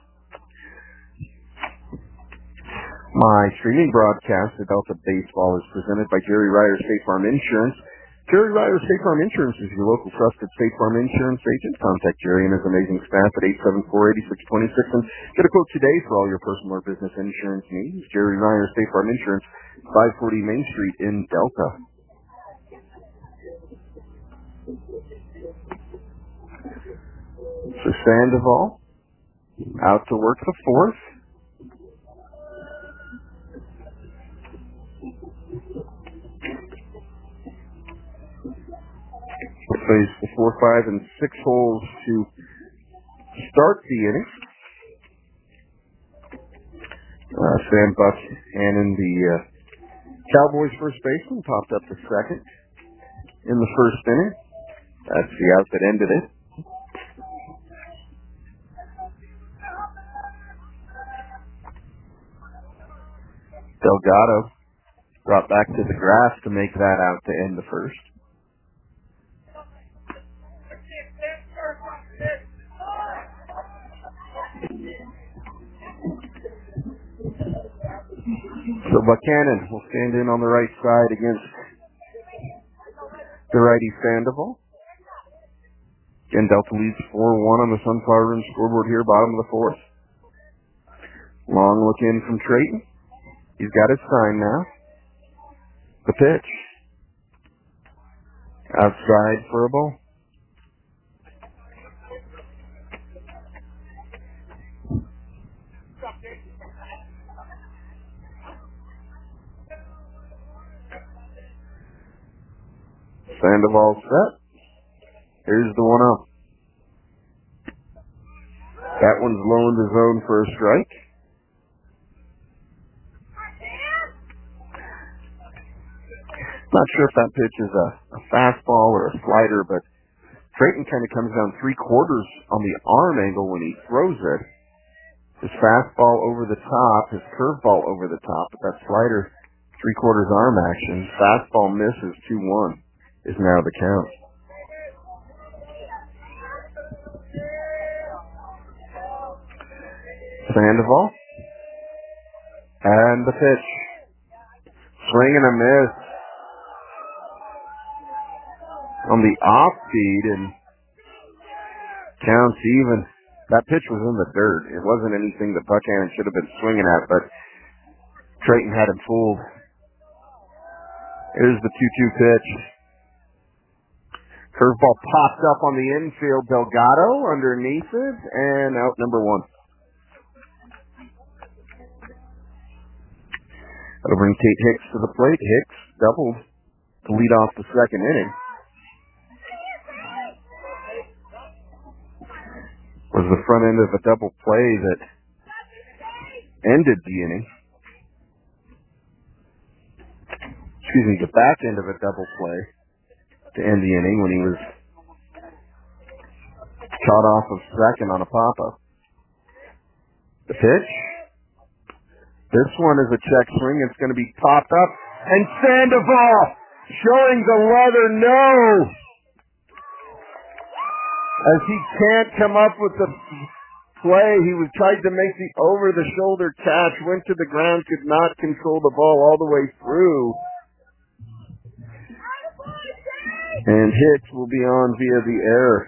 My streaming broadcast of Delta Baseball is presented by Jerry Ryder State Farm Insurance. Jerry Ryder State Farm Insurance is your local trusted State Farm Insurance agent. Contact Jerry and his amazing staff at 874-8626 and get a quote today for all your personal or business insurance needs. Jerry Ryder State Farm Insurance, 540 Main Street in Delta. So Sandoval out to work the fourth. Plays the 4, 5, and 6 holes to start the inning. Sam Buckhannon, the Cowboys first baseman, popped up to second in the first inning. That's the out that ended it. Delgado brought back to the grass to make that out to end the first. So Buckhannon will stand in on the right side against the righty Sandoval. Again, Delta leads 4-1 on the Sunflower Room scoreboard here, bottom of the fourth. Long look in from Trayton. He's got his sign now. The pitch. Outside for a ball. Sandoval set. Here's the 1-0. That one's low in the zone for a strike. Not sure if that pitch is a fastball or a slider, but Trayton kind of comes down 3/4 on the arm angle when he throws it. His fastball over the top, his curveball over the top, but that slider 3/4 arm action. Fastball misses 2-1 is now the count. Sandoval. And the pitch. Swing and a miss on the off speed, and counts even. That pitch was in the dirt. It wasn't anything that Buchanan should have been swinging at, but Creighton had him fooled. Here's the 2-2 pitch. Curveball popped up on the infield. Delgado underneath it, and out number 1. That'll bring Tate Hicks to the plate. Hicks doubled to lead off the second inning. Was the front end of a double play that ended the inning. Excuse me, the back end of a double play to end the inning when he was caught off of second on a pop-up. The pitch. This one is a check swing. It's going to be popped up. And Sandoval showing the leather no. As he can't come up with the play, he was tried to make the over-the-shoulder catch, went to the ground, could not control the ball all the way through. And Hicks will be on via the error.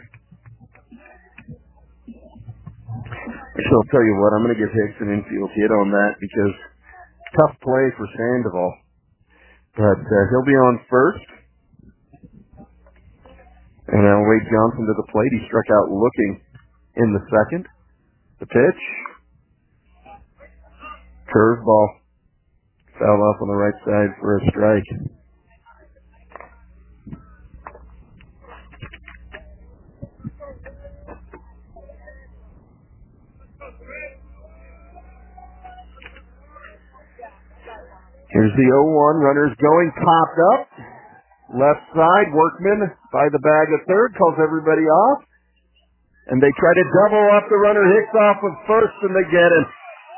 So I'll tell you what, I'm going to give Hicks an infield hit on that because tough play for Sandoval. But he'll be on first. And now Wade Johnson to the plate. He struck out looking in the second. The pitch. Curveball. Foul off on the right side for a strike. Here's the 0-1. Runners going. Popped up. Left side. Workman by the bag at third. Calls everybody off. And they try to double up the runner. Hicks off of first, and they get him.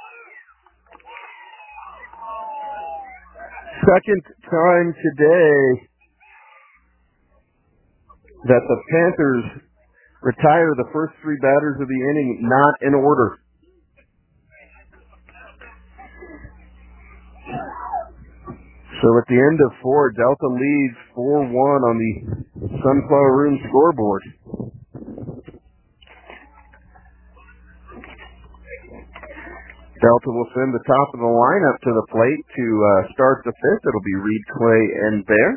Second time today that the Panthers retire the first 3 batters of the inning not in order. So at the end of 4, Delta leads 4-1 on the Sunflower Room scoreboard. Delta will send the top of the lineup to the plate to start the fifth. It'll be Reed, Clay, and Bear.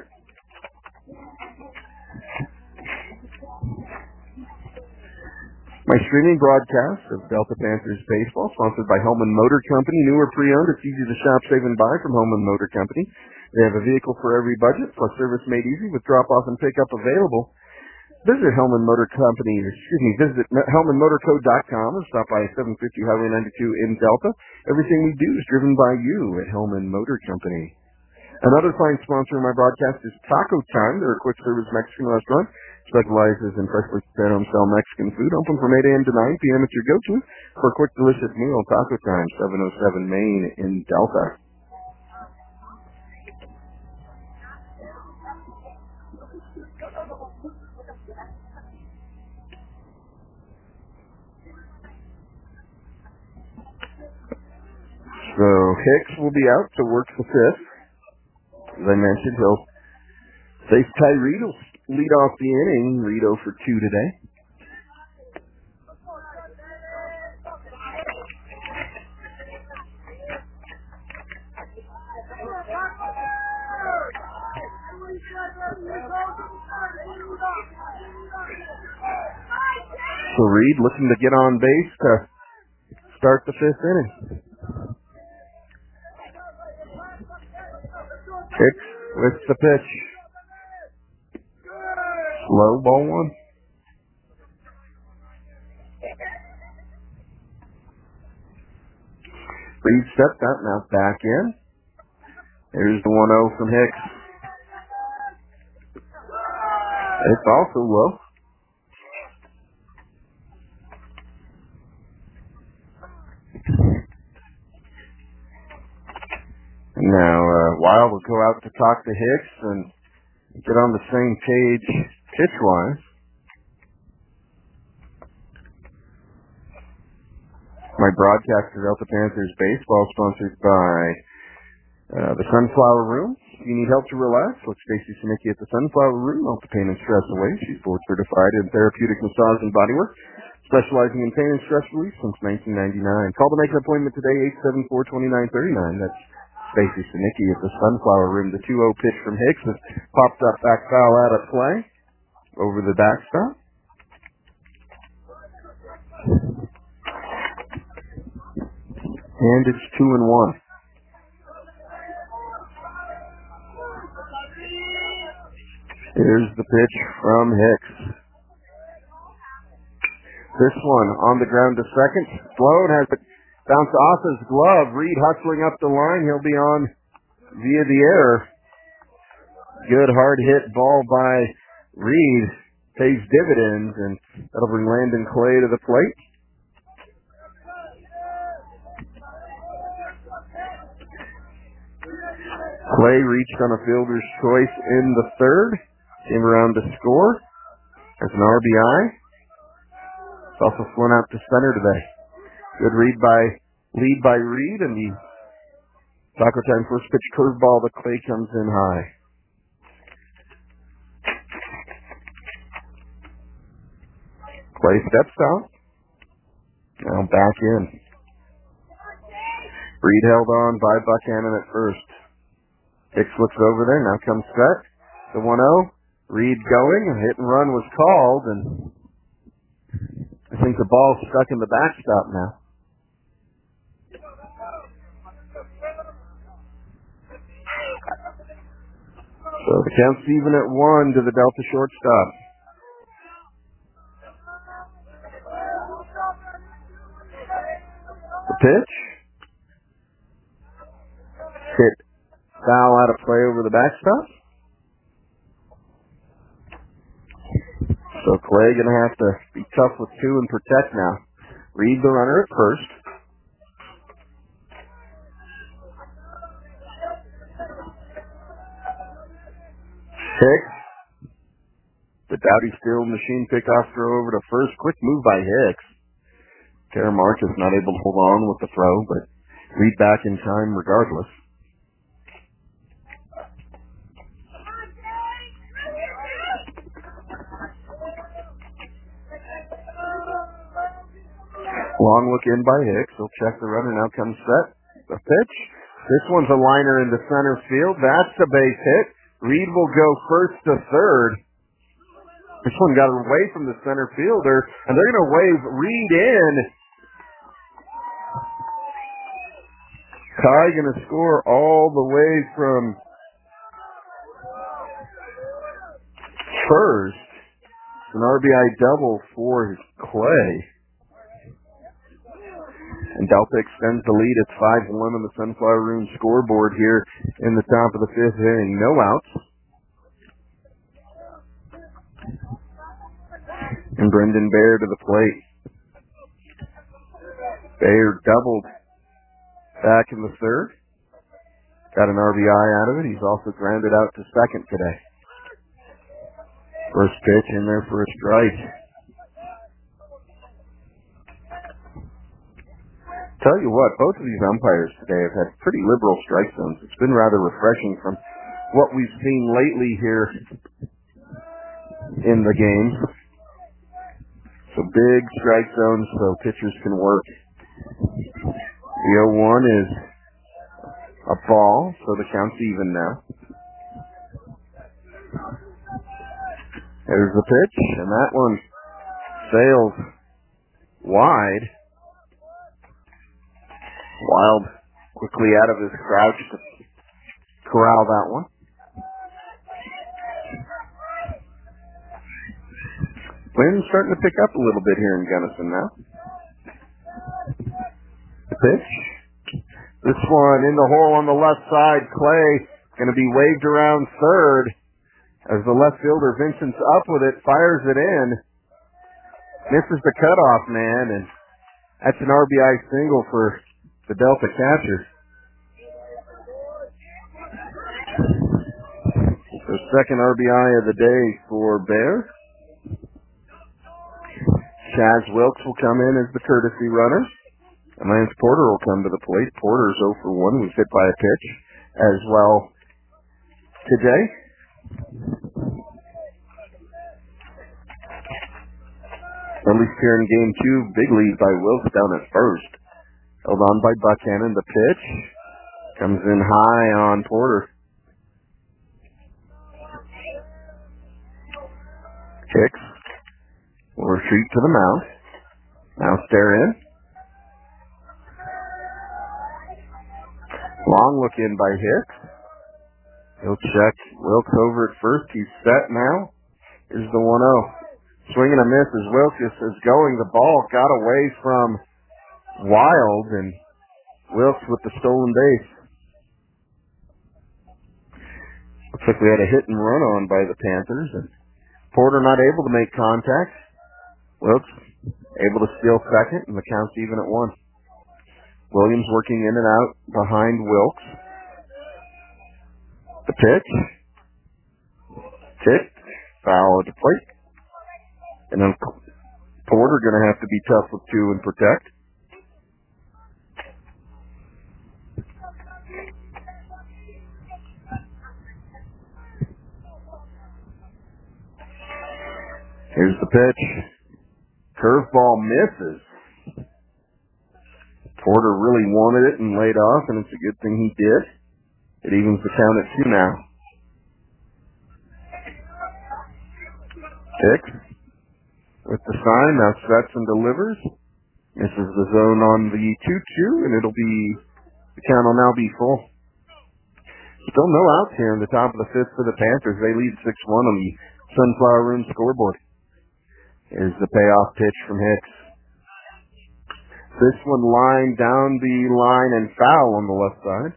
My streaming broadcast of Delta Panthers baseball, sponsored by Hellman Motor Company. New or pre-owned, it's easy to shop, save, and buy from Hellman Motor Company. They have a vehicle for every budget, plus service made easy with drop-off and pickup available. Visit Hellman Motor Company, visit HellmanMotorCo.com or stop by 750 Highway 92 in Delta. Everything we do is driven by you at Hellman Motor Company. Another fine sponsor of my broadcast is Taco Time. They're a quick-service Mexican restaurant. Specializes in freshly prepared home-style Mexican food. Open from 8 a.m. to 9 p.m. at your go-to for a quick, delicious meal. Taco Time, 707 Main in Delta. So Hicks will be out to work the fifth. As I mentioned, he'll face Ty Reed. He'll lead off the inning. Reed 0 for 2 today. So Reed looking to get on base to start the fifth inning. Hicks with the pitch. Slow, ball 1. Reed stepped out, now back in. There's the 1-0 from Hicks. It's also low. Now, Wild will go out to talk to Hicks and get on the same page pitch-wise. My broadcast of Delta Panthers baseball sponsored by the Sunflower Room. If you need help to relax, look Stacy Sinicki at the Sunflower Room. Help the pain and stress away. She's board certified in therapeutic massage and bodywork. Specializing in pain and stress relief since 1999. Call to make an appointment today, 874-2939. That's Stacy Sinicki at the Sunflower Room. The 2-0 pitch from Hicks has popped up back foul out of play over the backstop. And it's 2-1. Here's the pitch from Hicks. This one on the ground to second. Sloan has it bounce off his glove. Reed hustling up the line. He'll be on via the air. Good hard hit ball by Reed. Pays dividends, and that'll bring Landon Clay to the plate. Clay reached on a fielder's choice in the third. Came around to score as an RBI. It's also flown out to center today. Good lead by Reed, and the Taco Time first pitch curveball to Clay comes in high. Clay steps out. Now back in. Reed held on by Buchanan at first. Hicks looks over there. Now comes set. The 1-0. Reed going. A hit and run was called, and I think the ball's stuck in the backstop now. So the count's even at 1 to the Delta shortstop. The pitch. Hit foul out of play over the backstop. So Clay going to have to be tough with 2 and protect now. Reed the runner at first. Hicks. The Dowdy Steel machine pickoff throw over to first. Quick move by Hicks. Karamark is not able to hold on with the throw, but Reed back in time regardless. Long look in by Hicks. He'll check the runner. Now comes set. The pitch. This one's a liner into center field. That's a base hit. Reed will go first to third. This one got away from the center fielder, and they're going to wave Reed in. Ty going to score all the way from first. It's an RBI double for Clay. And Delta extends the lead. It's 5-1 on the Sunflower Room scoreboard here in the top of the 5th inning. No outs. And Brendan Baer to the plate. Baer doubled back in the third. Got an RBI out of it. He's also grounded out to second today. First pitch in there for a strike. Tell you what, both of these umpires today have had pretty liberal strike zones. It's been rather refreshing from what we've seen lately here in the game. So big strike zones so pitchers can work. The 0-1 is a ball, so the count's even now. There's the pitch, and that one sails wide. Wild quickly out of his crouch to corral that one. Wind's starting to pick up a little bit here in Gunnison now. The pitch. This one in the hole on the left side. Clay going to be waved around third as the left fielder Vincent's up with it, fires it in. Misses the cutoff man, and that's an RBI single for the Delta catcher. The second RBI of the day for Baer. Chaz Wilkes will come in as the courtesy runner. And Lance Porter will come to the plate. Porter's 0 for 1. Was hit by a pitch as well today. At least here in game 2, big lead by Wilkes down at first. Held on by Buchanan. The pitch comes in high on Porter. Hicks will retreat to the mound. Now stare in. Long look in by Hicks. He'll check Wilkes over at first. He's set now. Here's the 1-0. Swing and a miss as Wilkes is going. The ball got away from Wild, and Wilkes with the stolen base. Looks like we had a hit and run on by the Panthers, and Porter not able to make contact. Wilkes able to steal second, and the count's even at 1. Williams working in and out behind Wilkes. The pitch. Hit. Foul at the plate. And then Porter going to have to be tough with 2 and protect. Here's the pitch. Curveball misses. Porter really wanted it and laid off, and it's a good thing he did. It evens the count at 2 now. Hicks with the sign, now sets and delivers. Misses the zone on the 2-2, and the count will now be full. Still no outs here in the top of the 5th for the Panthers. They lead 6-1 on the Sunflower Room scoreboard. Here's the payoff pitch from Hicks. This one lined down the line and foul on the left side.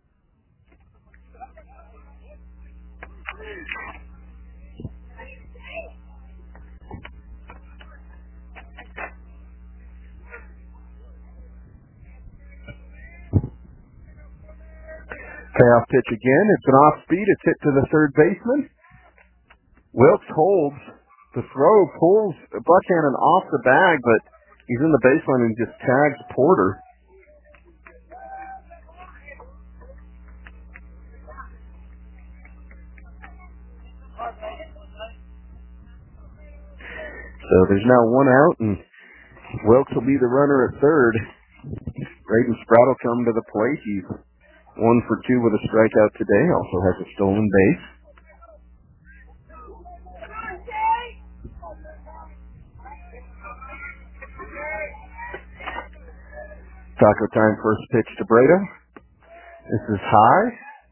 Payoff pitch again. It's an off speed. It's hit to the third baseman. Wilkes holds. The throw pulls Buchanan off the bag, but he's in the baseline and just tags Porter. So there's now 1 out, and Wilkes will be the runner at third. Braden Sprout will come to the plate. He's 1 for 2 with a strikeout today. Also has a stolen base. Taco time, first pitch to Brado. This is high.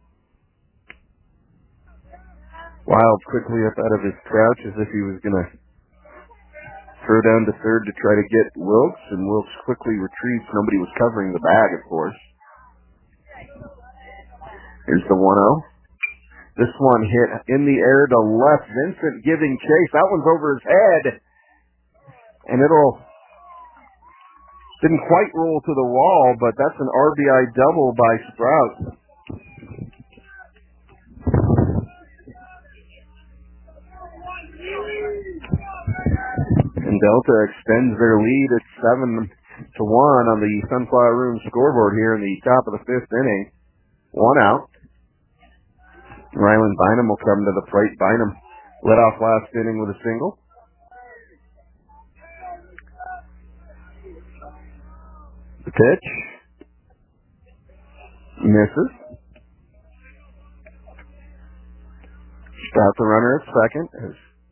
Wild quickly up out of his crouch as if he was going to throw down to third to try to get Wilkes, and Wilkes quickly retreats. Nobody was covering the bag, of course. Here's the 1-0. This one hit in the air to left. Vincent giving chase. That one's over his head. And didn't quite roll to the wall, but that's an RBI double by Sprout. And Delta extends their lead at 7-1 on the Sunflower Room scoreboard here in the top of the 5th inning. 1 out. Ryland Bynum will come to the plate. Bynum led off last inning with a single. The pitch. Misses. Sprout the runner at second as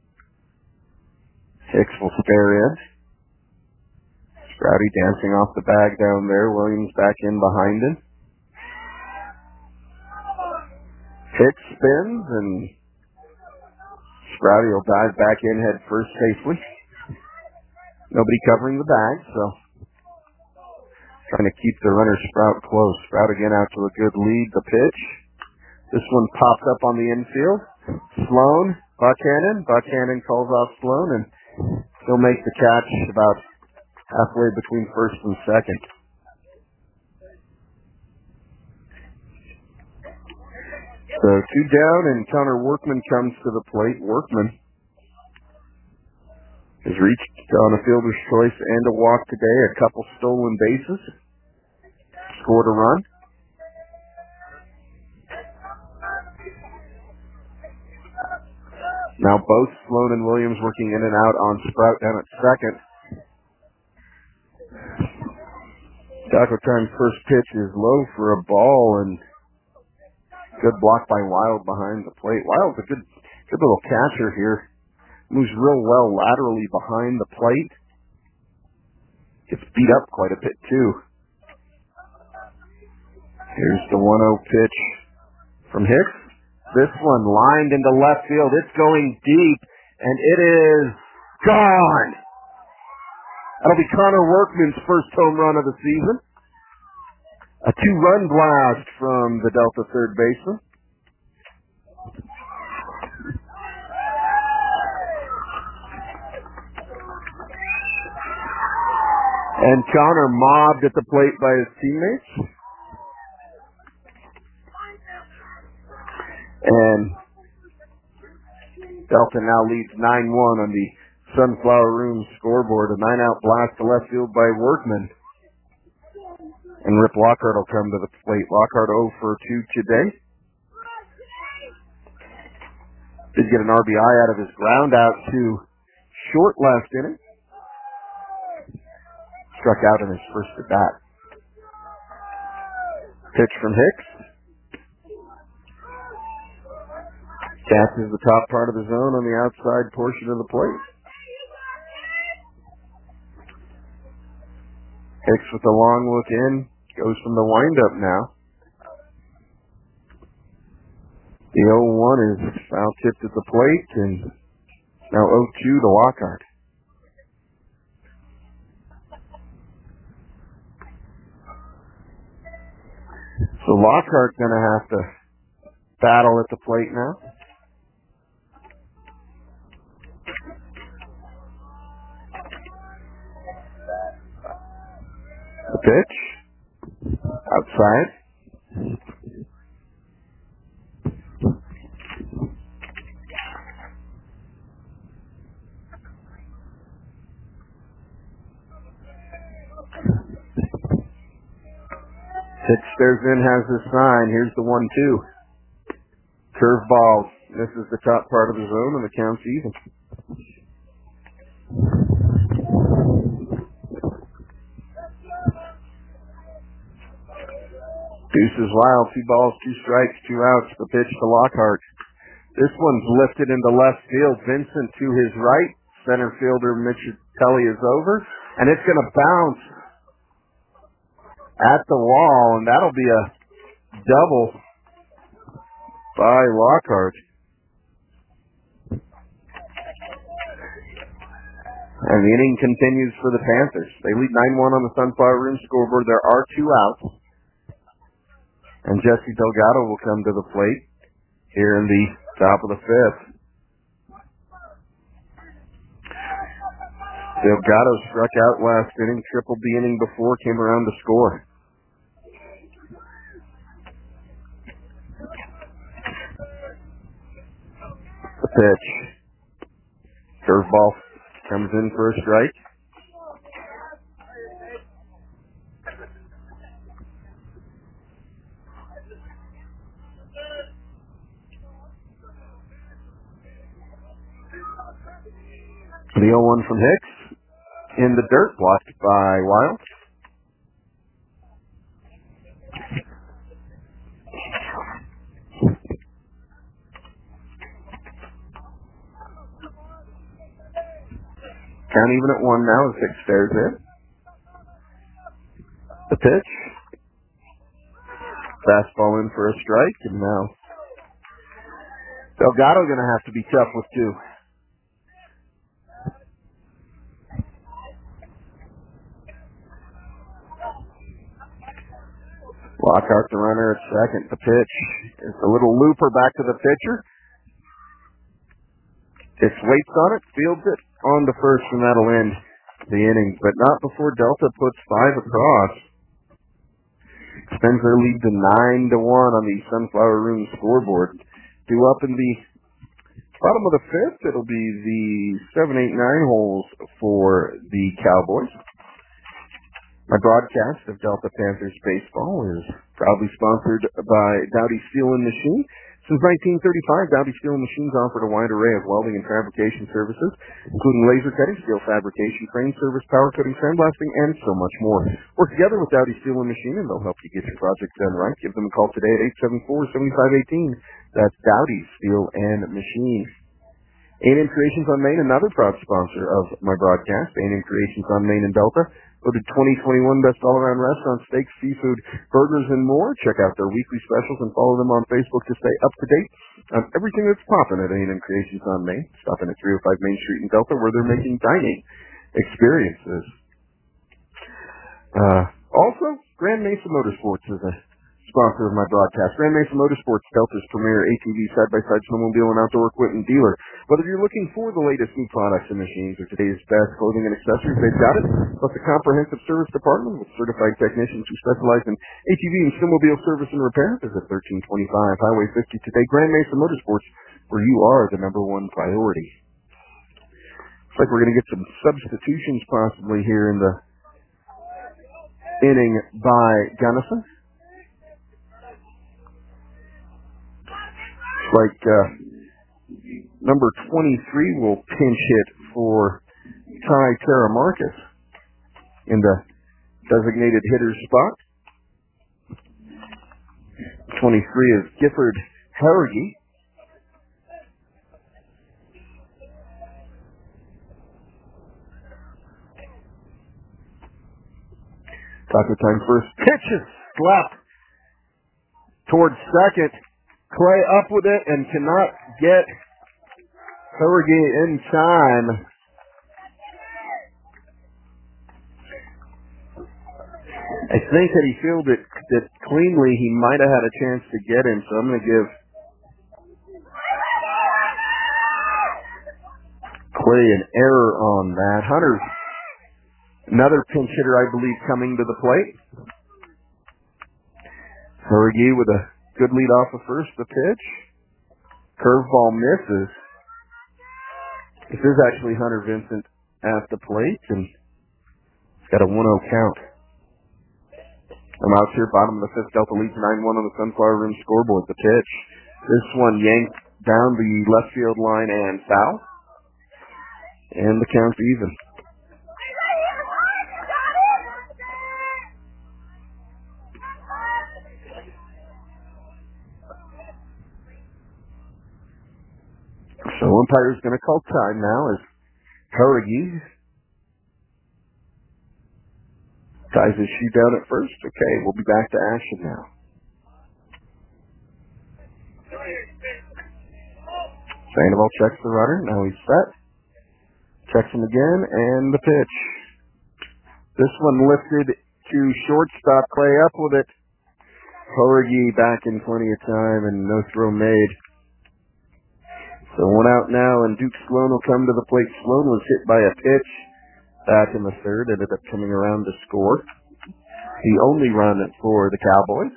Hicks will stare in. Sprouty dancing off the bag down there. Williams back in behind him. Hicks spins, and Sprouty will dive back in head first safely. Nobody covering the bag, so trying to keep the runner Sprout close. Sprout again out to a good lead. The pitch. This one pops up on the infield. Sloan, Buchanan. Buchanan calls off Sloan, and he'll make the catch about halfway between first and second. So 2 down, and Connor Workman comes to the plate. Workman has reached on a fielder's choice and a walk today, a couple stolen bases, scored a run. Now both Sloan and Williams working in and out on Sprout down at second. Taco Time's first pitch is low for a ball, and good block by Wild behind the plate. Wild's a good little catcher here. Moves real well laterally behind the plate. Gets beat up quite a bit, too. Here's the 1-0 pitch from Hicks. This one lined into left field. It's going deep, and it is gone. That'll be Connor Workman's first home run of the season. A 2-run blast from the Delta third baseman. And Connor mobbed at the plate by his teammates. And Delta now leads 9-1 on the Sunflower Room scoreboard. A 9-out blast to left field by Workman. And Rip Lockhart will come to the plate. Lockhart 0 for 2 today. Did get an RBI out of his ground out to short last inning. Struck out in his first at bat. Pitch from Hicks. Catches the top part of the zone on the outside portion of the plate. Hicks with a long look in. Goes from the windup now. The 0-1 is foul tipped at the plate, and now 0-2 to Lockhart. So Lockhart's going to have to battle at the plate now. The pitch. Outside. Pitch stares in, has his sign. Here's the 1-2. Curveball. This is the top part of the zone, and the count's even. Deuces Wild, 2 balls, 2 strikes, 2 outs. The pitch to Lockhart. This one's lifted into left field. Vincent to his right. Center fielder Michitelli is over. And it's going to bounce at the wall, and that'll be a double by Lockhart. And the inning continues for the Panthers. They lead 9-1 on the Sunflower Room scoreboard. There are 2 outs. And Jesse Delgado will come to the plate here in the top of the 5th. Delgado struck out last inning, tripled the inning before, came around to score. The pitch. Curveball comes in for a strike. The 0-1 from Hicks. In the dirt, blocked by Wild. Count even at 1 now as Hicks stares in. The pitch. Fastball in for a strike, and now Delgado going to have to be tough with 2. Lockhart the runner at second. The pitch is a little looper back to the pitcher. Hicks waits on it, fields it on to first, and that'll end the inning. But not before Delta puts 5 across. Extends their lead to 9-1 on the Sunflower Room scoreboard. Due up in the bottom of the 5th, it'll be the 7, 8, 9 holes for the Cowboys. My broadcast of Delta Panthers baseball is proudly sponsored by Dowdy Steel and Machine, Since 1935, Dowdy Steel and Machines offered a wide array of welding and fabrication services, including laser cutting, steel fabrication, crane service, power coating, sandblasting, and so much more. Work together with Dowdy Steel and Machine, and they'll help you get your project done right. Give them a call today at 874-7518. That's Dowdy Steel and Machine. A&M Creations on Main, another proud sponsor of my broadcast. A&M Creations on Main and Delta. Voted 2021 Best All-Around Restaurant, steaks, seafood, burgers, and more. Check out their weekly specials and follow them on Facebook to stay up to date on everything that's popping at A&M Creations on Main. Stop in at 305 Main Street in Delta, where they're making dining experiences. Also, Grand Mesa Motorsports is a sponsor of my broadcast. Grand Mesa Motorsports, Delta's premier ATV side-by-side snowmobile and outdoor equipment dealer. Whether you're looking for the latest new products and machines or today's best clothing and accessories, they've got it. Plus a comprehensive service department with certified technicians who specialize in ATV and snowmobile service and repair. Visit 1325 Highway 50 today. Grand Mesa Motorsports, where you are the number one priority. Looks like we're going to get some substitutions possibly here in the inning by Gunnison. Like number 23 will pinch hit for Ty Taramarcus in the designated hitter's spot. 23 is Gifford Harrigy. Taco time first. Pitch is slapped towards second. Clay up with it and cannot get Harrigy in time. I think that he fielded it cleanly. He might have had a chance to get him, so I'm going to give Clay an error on that. Hunter, another pinch hitter, I believe, coming to the plate. Harrigy with a good lead off of first, the pitch. Curveball misses. This is actually Hunter Vincent at the plate, and he's got a 1-0 count. I'm out here, bottom of the fifth. Delta leads 9-1 on the Sunflower Room scoreboard. The pitch. This one yanked down the left field line and foul. And the count's even. So umpire's going to call time now as Harrigy ties his shoe down at first. Okay, we'll be back to action now. Sandoval checks the runner. Now he's set. Checks him again, and the pitch. This one lifted to shortstop. Clay up with it. Harrigy back in plenty of time, and no throw made. So one out now, and Duke Sloan will come to the plate. Sloan was hit by a pitch back in the third, ended up coming around to score. The only run for the Cowboys.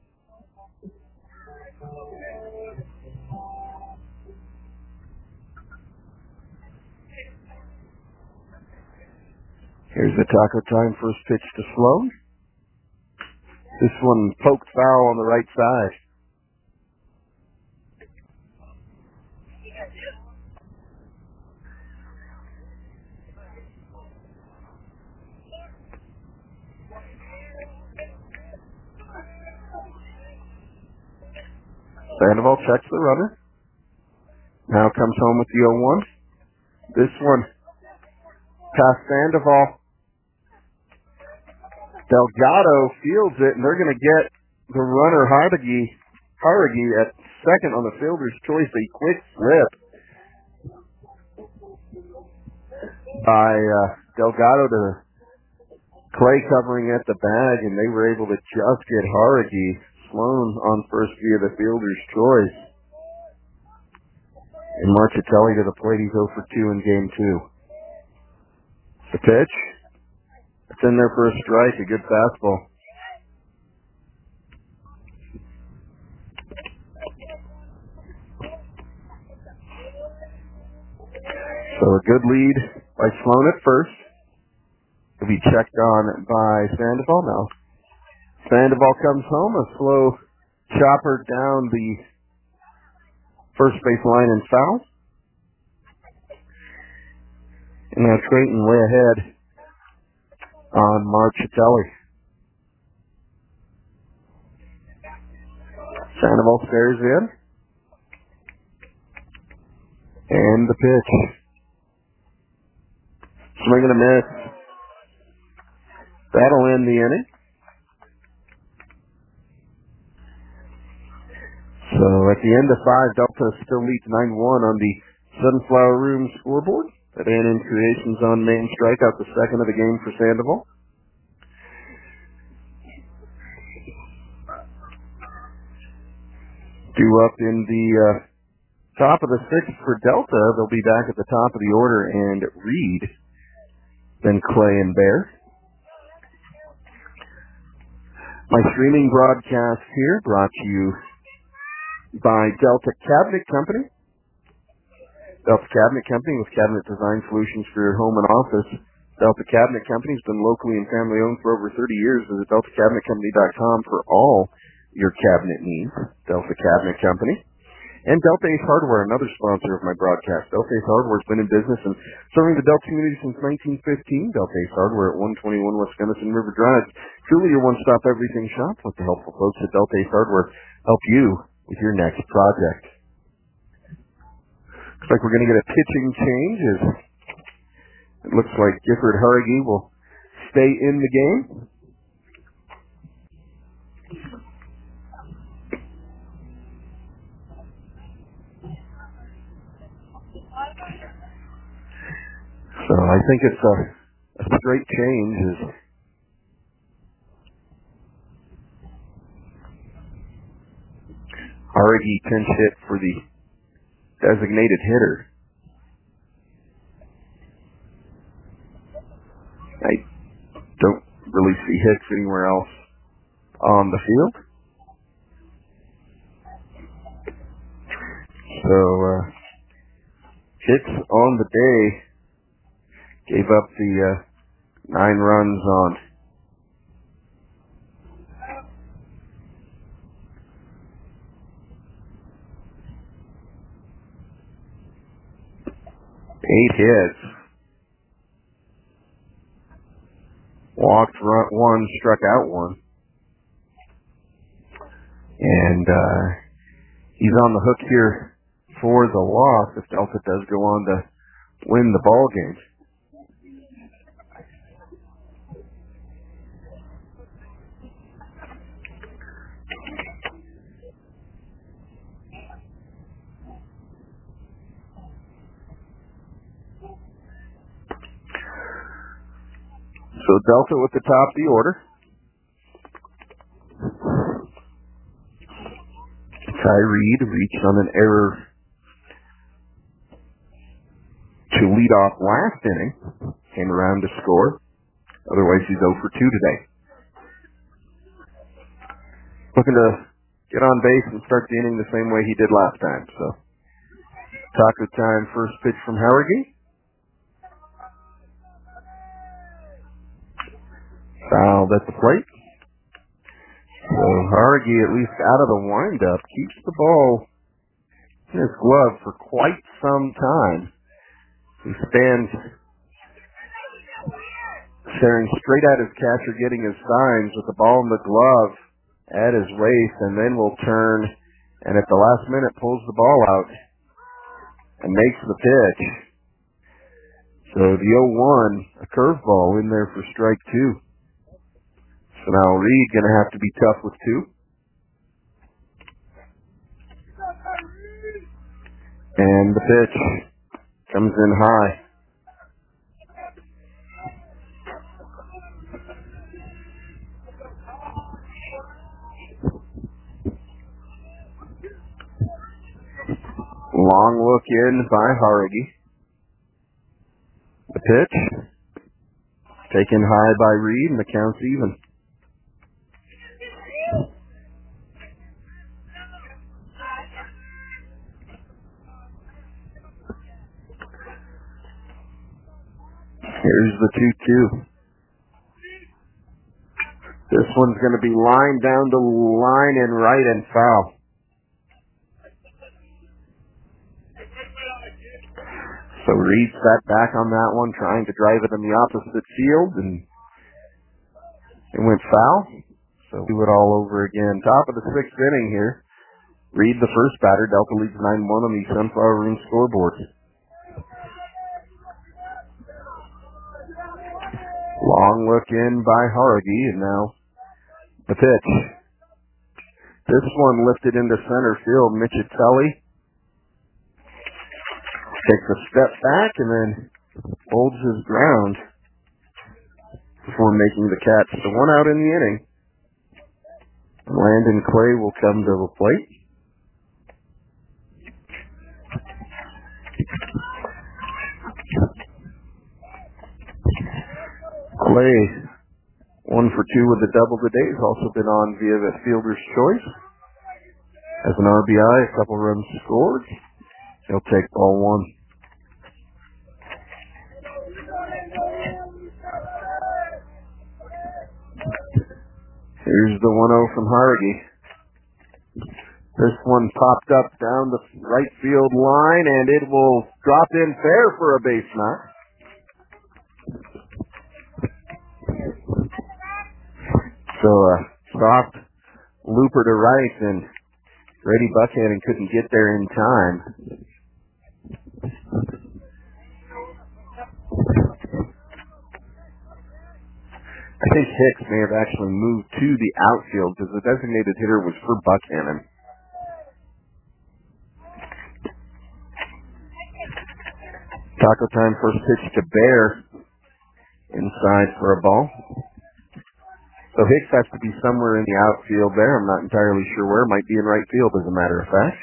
Here's the taco time. First pitch to Sloan. This one poked foul on the right side. Sandoval checks the runner. Now comes home with the 0-1. This one past Sandoval. Delgado fields it, and they're going to get the runner Harrigy at second on the fielder's choice. A quick flip by Delgado to Clay covering at the bag, and they were able to just get Harrigy. Sloan on first via the fielder's choice. And Marchitelli to the plate. He's 0 for 2 in game 2. The pitch. It's in there for a strike. A good fastball. So a good lead by Sloan at first. He'll be checked on by Sandoval now. Sandoval comes home, a slow chopper down the First base line and foul. And now Creighton way ahead on Marchitelli. Sandoval stares in. And the pitch. Swing and a miss. That'll end the inning. So at the end of 5, Delta still leads 9-1 on the Sunflower Room scoreboard. That A&M Creations on main strikeout, the second of the game for Sandoval. Due up in the top of the 6th for Delta. They'll be back at the top of the order, and Reed, then Clay and Bear. My streaming broadcast here brought to you by Delta Cabinet Company. Delta Cabinet Company with cabinet design solutions for your home and office. Delta Cabinet Company has been locally and family owned for over 30 years. Visit DeltaCabinetCompany.com for all your cabinet needs. Delta Cabinet Company. And Delta Ace Hardware, another sponsor of my broadcast. Delta Ace Hardware has been in business and serving the Delta community since 1915. Delta Ace Hardware at 121 West Gunnison River Drive. Truly your one-stop everything shop with the helpful folks at Delta Ace Hardware help you with your next project. Looks like we're going to get a pitching change. It looks like Gifford Harrigy will stay in the game. So I think it's a straight change. Harrigy pinch hit for the designated hitter. I don't really see hits anywhere else on the field. So hits on the day gave up the 9 runs on eight hits. Walked one, struck out one. And he's on the hook here for the loss if Delta does go on to win the ball game. So Delta with the top of the order. Ty Reed reached on an error to lead off last inning. Came around to score. Otherwise, he's 0 for 2 today. Looking to get on base and start the inning the same way he did last time. So, taco time, first pitch from Harrigy. Fouled at the plate. So Harrigy, at least out of the windup, keeps the ball in his glove for quite some time. He stands staring straight at his catcher, getting his signs with the ball in the glove at his waist, and then will turn and at the last minute pulls the ball out and makes the pitch. So the 0-1, a curveball in there for strike 2. So now Reed going to have to be tough with 2. And the pitch comes in high. Long look in by Harrigy. The pitch taken high by Reed, and the count's even. Here's the 2-2. This one's going to be lined down the line and right and foul. So Reed sat back on that one, trying to drive it in the opposite field, and it went foul. So do it all over again. Top of the sixth inning here. Reed, the first batter. Delta leads 9-1 on the Sunflower Room scoreboard. Long look in by Haragi, and now the pitch. This one lifted into center field. Michitelli takes a step back and then holds his ground before making the catch. So one out in the inning. Landon Clay will come to the plate. Clay, 1 for 2 with a double today. He's also been on via the fielder's choice. As an RBI, a couple runs scored. He'll take ball one. Here's the 1-0 from Haragi. This one popped up down the right field line, and it will drop in fair for a base knock. So a soft looper to right, and Grady Buckhannon couldn't get there in time. I think Hicks may have actually moved to the outfield because the designated hitter was for Buckhannon. Taco time, first pitch to Bear. Inside for a ball. So Hicks has to be somewhere in the outfield there. I'm not entirely sure where. Might be in right field, as a matter of fact.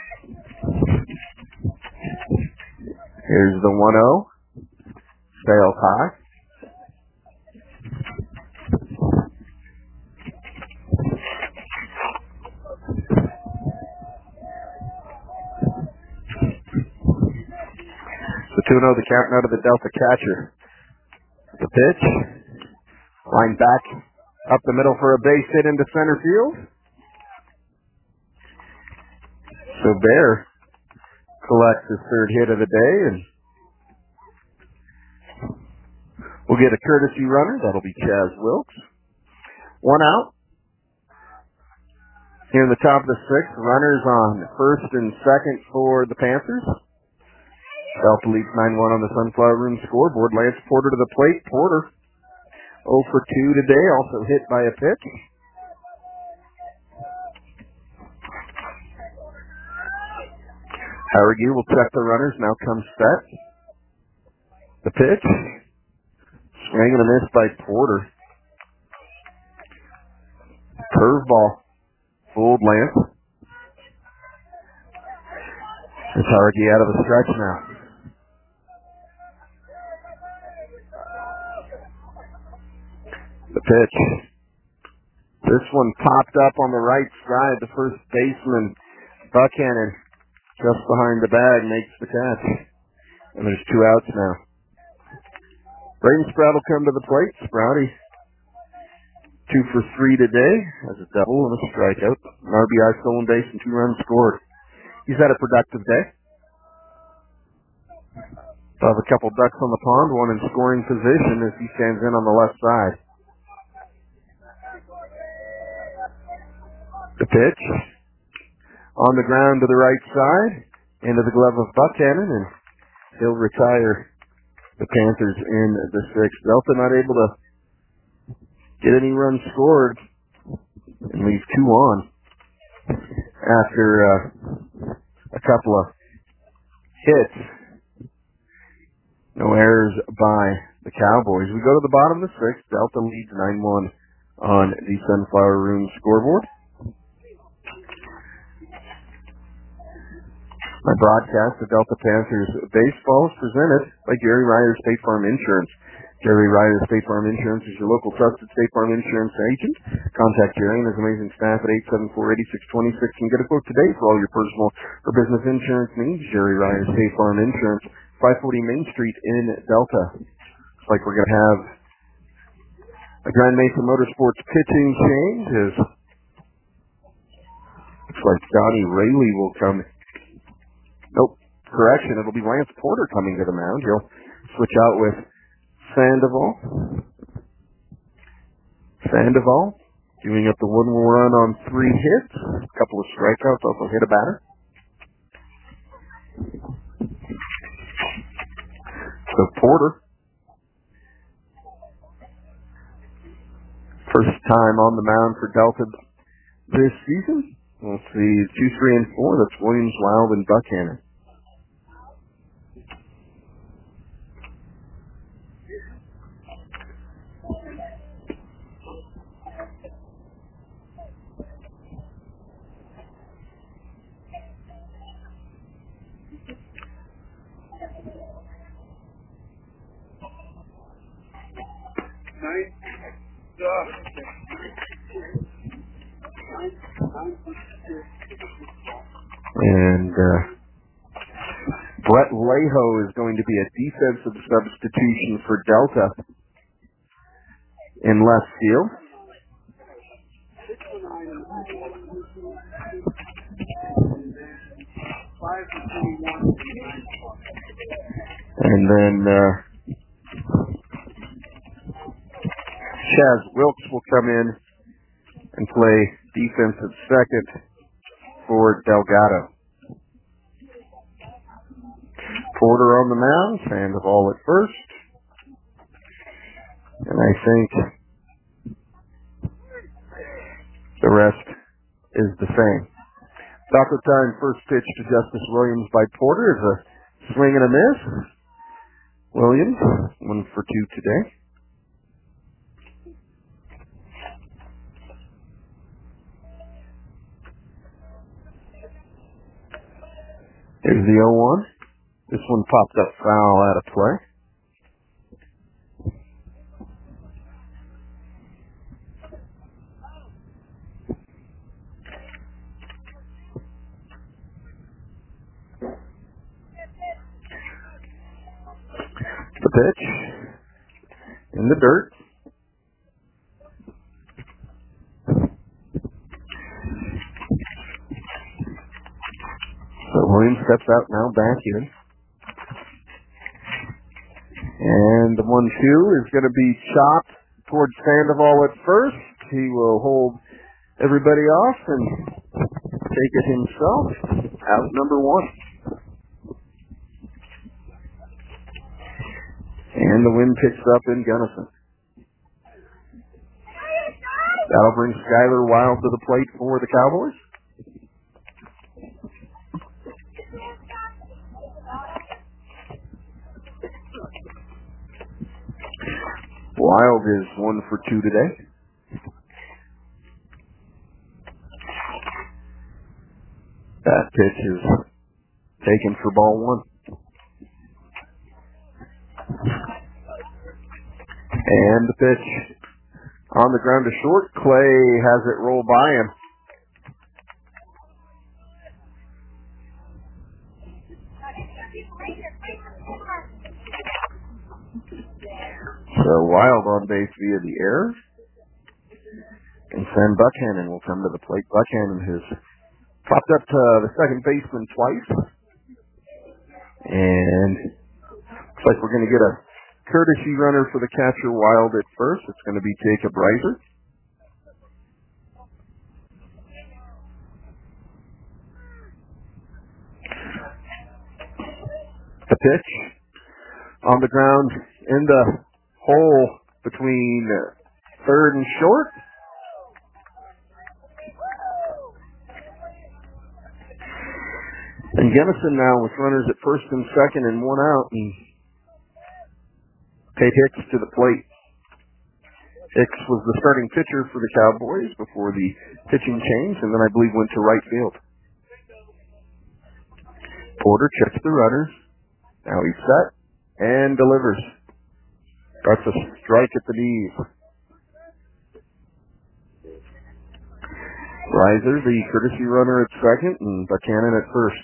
Here's the 1-0. Sails high. So 2-0 the count now to the Delta catcher. The pitch. Line back up the middle for a base hit into center field. So Bear collects his third hit of the day, and we'll get a courtesy runner. That'll be Chaz Wilkes. 1 out. Here in the top of the sixth, runners on first and second for the Panthers. Delta leads 9-1 on the Sunflower Room scoreboard. Lance Porter to the plate. Porter 0 for 2 today, also hit by a pitch. Haragi will check the runners, now comes set. The pitch. Swing and a miss by Porter. Curveball. Fooled Lance. It's Haragi out of the stretch now. The pitch. This one popped up on the right side. The first baseman, Buckhannon, just behind the bag, makes the catch. And there's 2 outs now. Braden Sprout will come to the plate. Sprouty, 2 for 3 today. Has a double and a strikeout. An RBI stolen base and 2 runs scored. He's had a productive day. Have a couple ducks on the pond, one in scoring position as he stands in on the left side. The pitch on the ground to the right side, into the glove of Buckhannon, and he'll retire the Panthers in the sixth. Delta not able to get any runs scored and leave 2 on after a couple of hits. No errors by the Cowboys. We go to the bottom of the sixth. Delta leads 9-1 on the Sunflower Room scoreboard. My broadcast of Delta Panthers baseball is presented by Gary Ryder State Farm Insurance. Gary Ryder State Farm Insurance is your local trusted State Farm Insurance agent. Contact Gary and his amazing staff at 874-8626 and get a quote today for all your personal or business insurance needs. Gary Ryder State Farm Insurance, 540 Main Street in Delta. Looks like we're going to have a Grand Mesa Motorsports pitching change. Looks like Donnie Rayleigh will come. Nope. correction. It'll be Lance Porter coming to the mound. He'll switch out with Sandoval. Sandoval giving up the one run on 3 hits. A couple of strikeouts, also hit a batter. So Porter, first time on the mound for Delta this season. We'll see 2, 3, and 4. That's Williams, Wild, and Buchanan. And Brett Leho is going to be a defensive substitution for Delta in left field. And then Chaz Wilkes will come in and play defensive second for Delgado. Porter on the mound, Sandoval at first. And I think the rest is the same. Taco time, first pitch to Justice Williams by Porter is a swing and a miss. Williams, 1 for 2 today. Here's the 0-1. This one popped up foul out of play. The pitch in the dirt. So Williams steps out now, back in. And the 1-2 is going to be chopped towards Sandoval at first. He will hold everybody off and take it himself. Out number 1. And the wind picks up in Gunnison. That'll bring Skyler Wild to the plate for the Cowboys. Wild is 1 for 2 today. That pitch is taken for ball 1. And the pitch on the ground to short. Clay has it roll by him. So Wild on base via the air. And Sam Buchanan will come to the plate. Buchanan has popped up to the second baseman twice. And looks like we're going to get a courtesy runner for the catcher Wild at first. It's going to be Jacob Reiser. The pitch on the ground in the hole between third and short. And Gunnison now with runners at first and second and 1 out. And Tate Hicks to the plate. Hicks was the starting pitcher for the Cowboys before the pitching change, and then I believe went to right field. Porter checks the runners. Now he's set and delivers. That's a strike at the knees. Reiser, the courtesy runner at second, and Buchanan at first.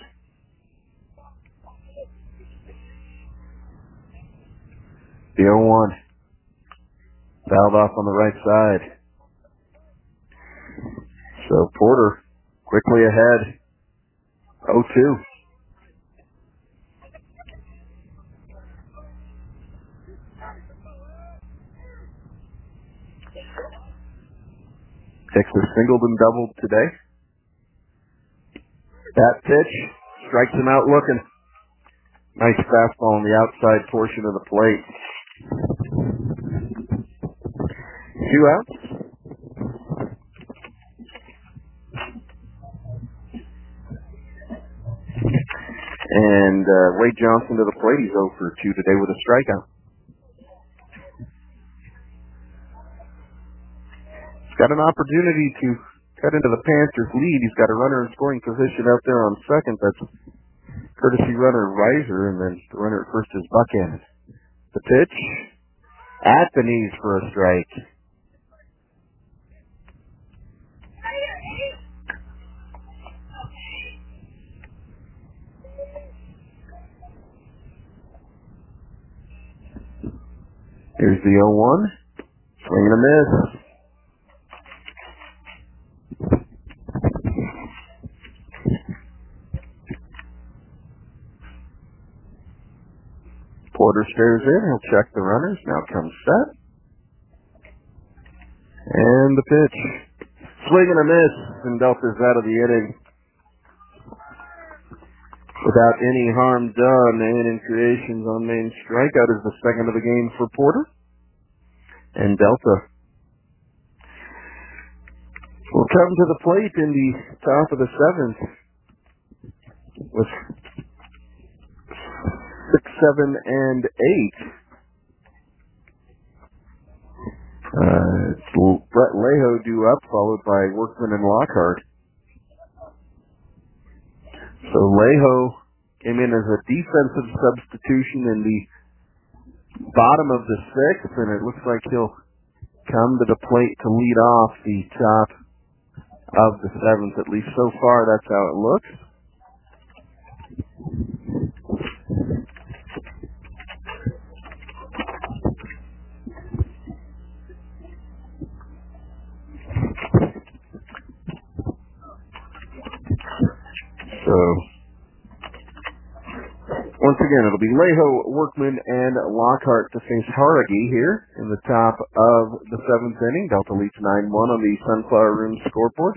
The 0-1. Fouled off on the right side. So Porter quickly ahead. 0-2. Hicks has singled and doubled today. That pitch strikes him out looking. Nice fastball on the outside portion of the plate. 2 outs. And Wade Johnson to the plate. He's 0 for 2 today with a strikeout. He's got an opportunity to cut into the Panthers' lead. He's got a runner in scoring position out there on second. That's courtesy runner Reiser, and then the runner at first is Buchanan. The pitch at the knees for a strike. Here's the 0-1. Swing and a miss. Porter stares in. He'll check the runners. Now comes set. And the pitch. Swing and a miss. And Delta's out of the inning without any harm done. And in creations on main strikeout is the second of the game for Porter. And Delta will come to the plate in the top of the 7th with 6, 7, and 8. It's Brett Leho due up, followed by Workman and Lockhart. So Leho came in as a defensive substitution in the bottom of the 6th, and it looks like he'll come to the plate to lead off the top of the 7th. At least so far, that's how it looks. So, once again, it'll be Leho, Workman, and Lockhart to face Haragi here in the top of the 7th inning. Delta leads 9-1 on the Sunflower Room scoreboard.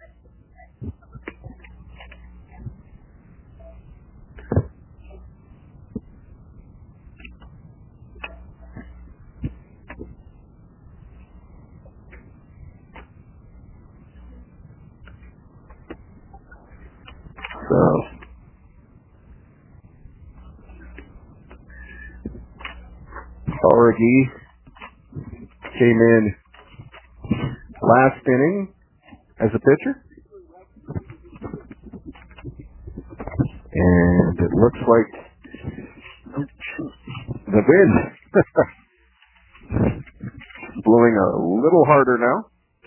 Haragi came in last inning as a pitcher. And it looks like the wind blowing a little harder now.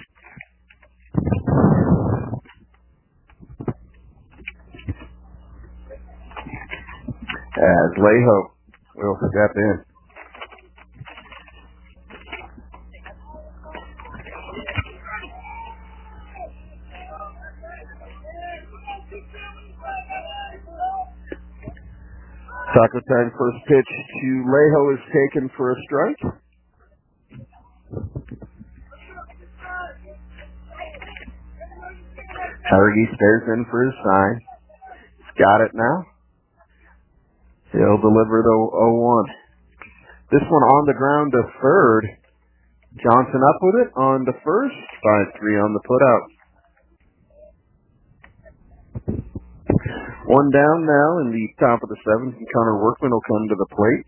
As Leho will step in. Taco time, first pitch to Leho is taken for a strike. Haragi stares in for his sign. He's got it now. He'll deliver the 0-1. This one on the ground to third. Johnson up with it on the first. 5-3 on the putout. One down now in the top of the 7th, and Connor Workman will come to the plate.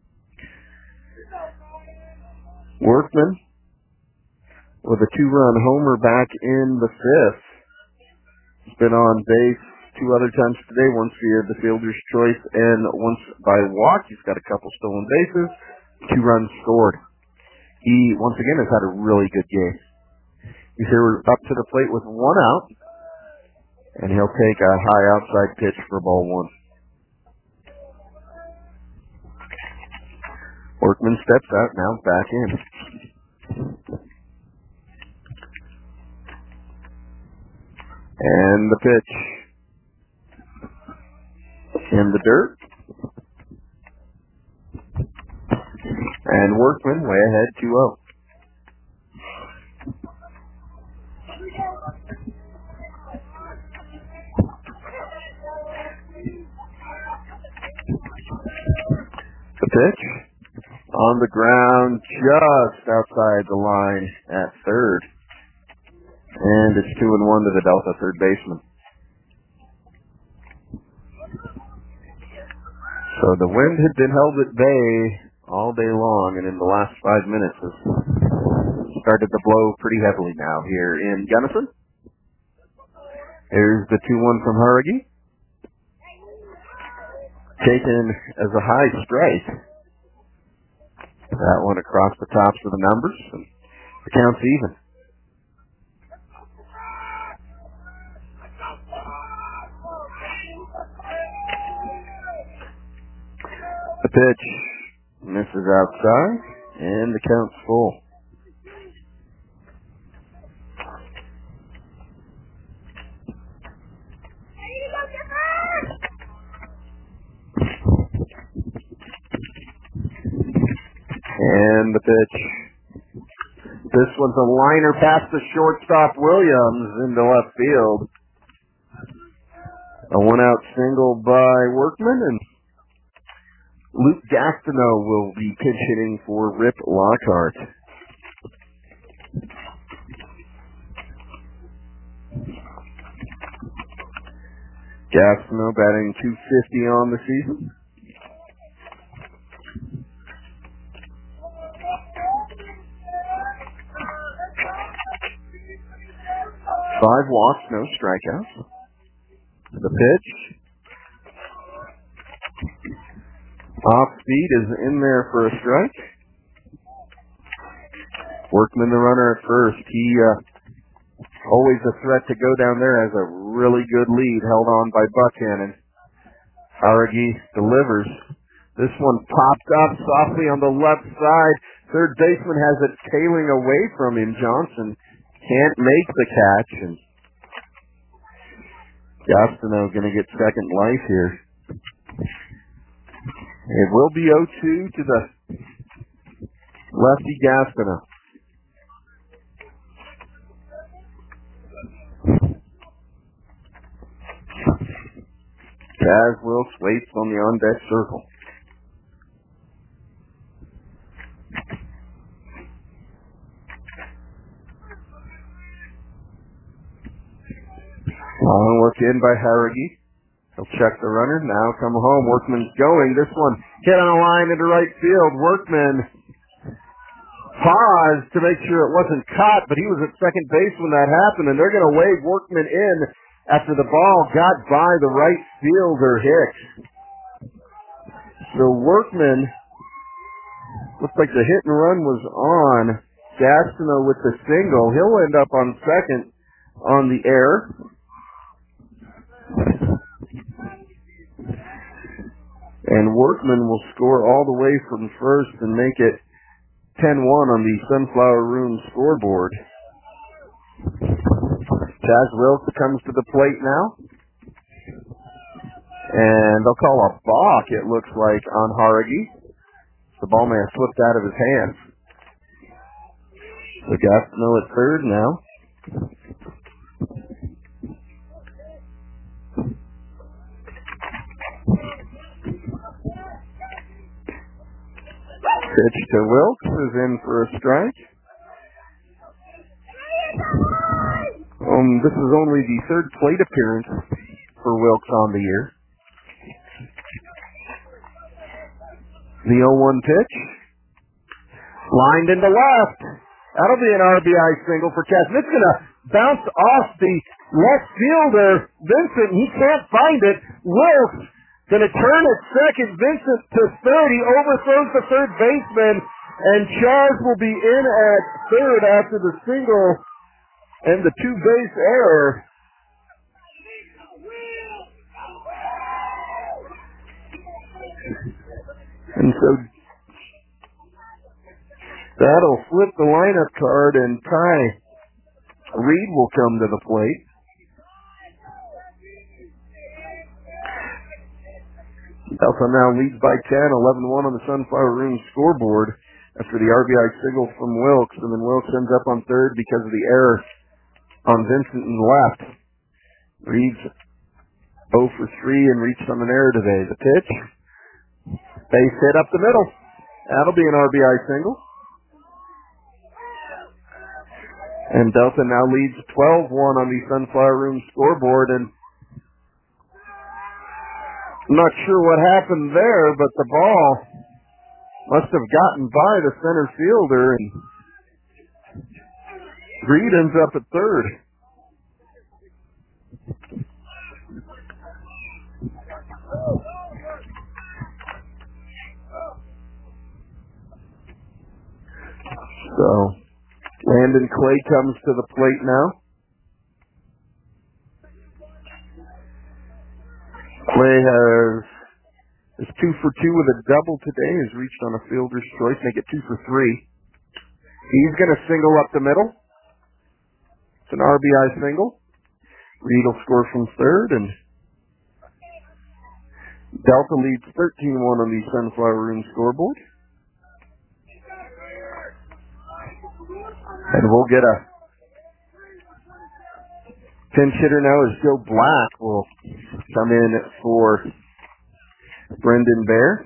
Workman with a 2-run homer back in the 5th. He's been on base 2 other times today, once via the fielder's choice and once by walk. He's got a couple stolen bases, 2 runs scored. He, once again, has had a really good game. He's here up to the plate with 1 out. And he'll take a high outside pitch for ball 1. Workman steps out, now back in. And the pitch. In the dirt. And Workman way ahead 2-0. pitch on the ground just outside the line at third. And it's 2-1 to the Delta third baseman. So the wind had been held at bay all day long, and in the last 5 minutes has started to blow pretty heavily now here in Gunnison. Here's the 2-1 from Haragi. Taken as a high strike. That one across the tops of the numbers, and the count's even. The pitch misses outside, and the count's full. And the pitch. This one's a liner past the shortstop Williams into left field. A one-out single by Workman, and Luke Gastineau will be pinch hitting for Rip Lockhart. Gastineau batting .250 on the season. Five walks, no strikeouts. The pitch. Off speed is in there for a strike. Workman, the runner at first. He always a threat to go down there, has a really good lead held on by Buchanan. Haragi delivers. This one popped up softly on the left side. Third baseman has it tailing away from him. Johnson can't make the catch, and Gastineau going to get second life here. It will be 0-2 to the lefty Gastineau. Chaz Wilkes waits on the on-deck circle. Long work in by Haragi. He'll check the runner. Now come home. Workman's going. This one hit on a line into right field. Workman paused to make sure it wasn't caught, but he was at second base when that happened, and they're going to wave Workman in after the ball got by the right fielder, Hicks. So Workman, looks like the hit and run was on. Gastineau with the single. He'll end up on second on the air. And Workman will score all the way from first and make it 10-1 on the Sunflower Room scoreboard. Chaz Wilkes comes to the plate now. And they'll call a balk, it looks like, on Haragi. The ball may have slipped out of his hands. So Gastineau at third now. Pitch to Wilkes is in for a strike. This is only the third plate appearance for Wilkes on the year. The 0-1 pitch. Lined into left. That'll be an RBI single for Chaz. It's going to bounce off the left fielder, Vincent. He can't find it. Wilkes going to turn at second. Vincent to third. He overthrows the third baseman, and Chaz will be in at third after the single and the two-base error. And so that'll flip the lineup card, and Ty Reed will come to the plate. Delta now leads by 10, 11-1 on the Sunflower Room scoreboard after the RBI single from Wilkes, and then Wilkes ends up on third because of the error on Vincent and left. Reed's 0 for 3 and reached on an error today. The pitch, Base hit up the middle. That'll be an RBI single. And Delta now leads 12-1 on the Sunflower Room scoreboard. And I'm not sure what happened there, but the ball must have gotten by the center fielder, and Reed ends up at third. So Landon Clay comes to the plate now. Clay is 2 for 2 with a double today, has reached on a fielder's choice, make it 2 for 3. He's going to single up the middle. It's an RBI single. Reed will score from third, and Delta leads 13-1 on the Sunflower Room scoreboard. And we'll get a pinch hitter now as Joe Black will come in for Brendan Bear.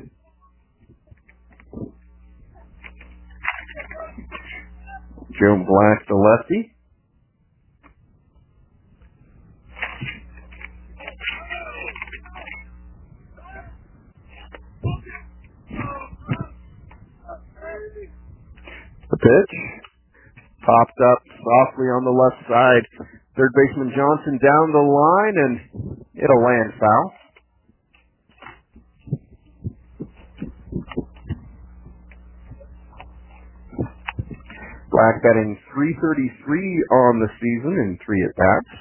Joe Black, the lefty. The pitch popped up softly on the left side. Third baseman Johnson down the line, and it'll land foul. Black batting .333 on the season in 3 at-bats.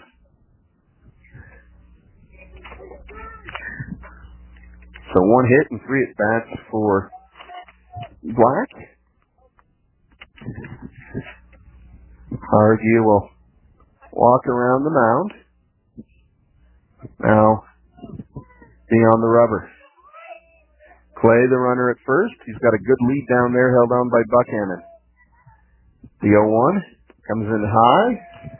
So 1 hit and 3 at-bats for Black. Hargy will walk around the mound. Now, be on the rubber. Clay, the runner at first. He's got a good lead down there, held on by Buckhannon. The 0-1 comes in high.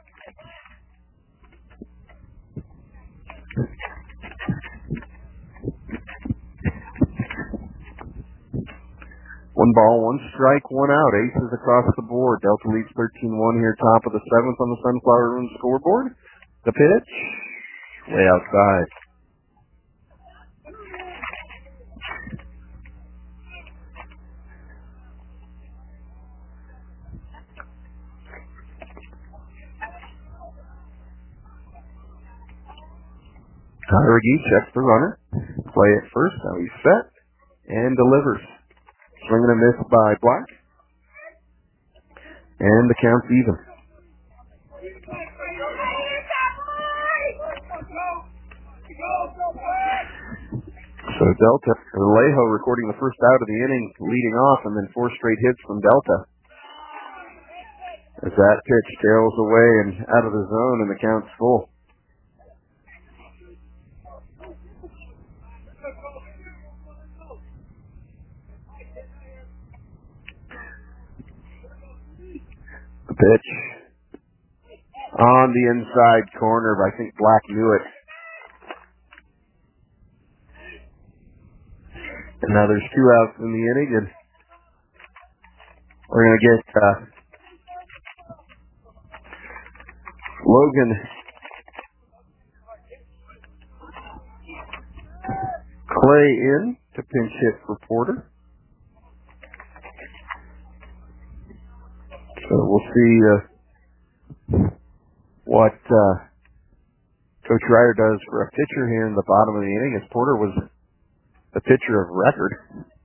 One ball, 1 strike, 1 out. Aces across the board. Delta leads 13-1 here, top of the 7th on the Sunflower Room scoreboard. The pitch, way outside. Hargy checks the runner. Play at first. Now he's set and delivers. Swing and a miss by Black. And the count's even. So Delta, Vallejo recording the first out of the inning, leading off, and then 4 straight hits from Delta. As that pitch tails away and out of the zone, and the count's full. The pitch on the inside corner, but I think Black knew it. And now there's 2 outs in the inning, and we're going to get Logan Clay in to pinch hit for Porter. So we'll see what Coach Ryer does for a pitcher here in the bottom of the inning, as Porter was the pitcher of record.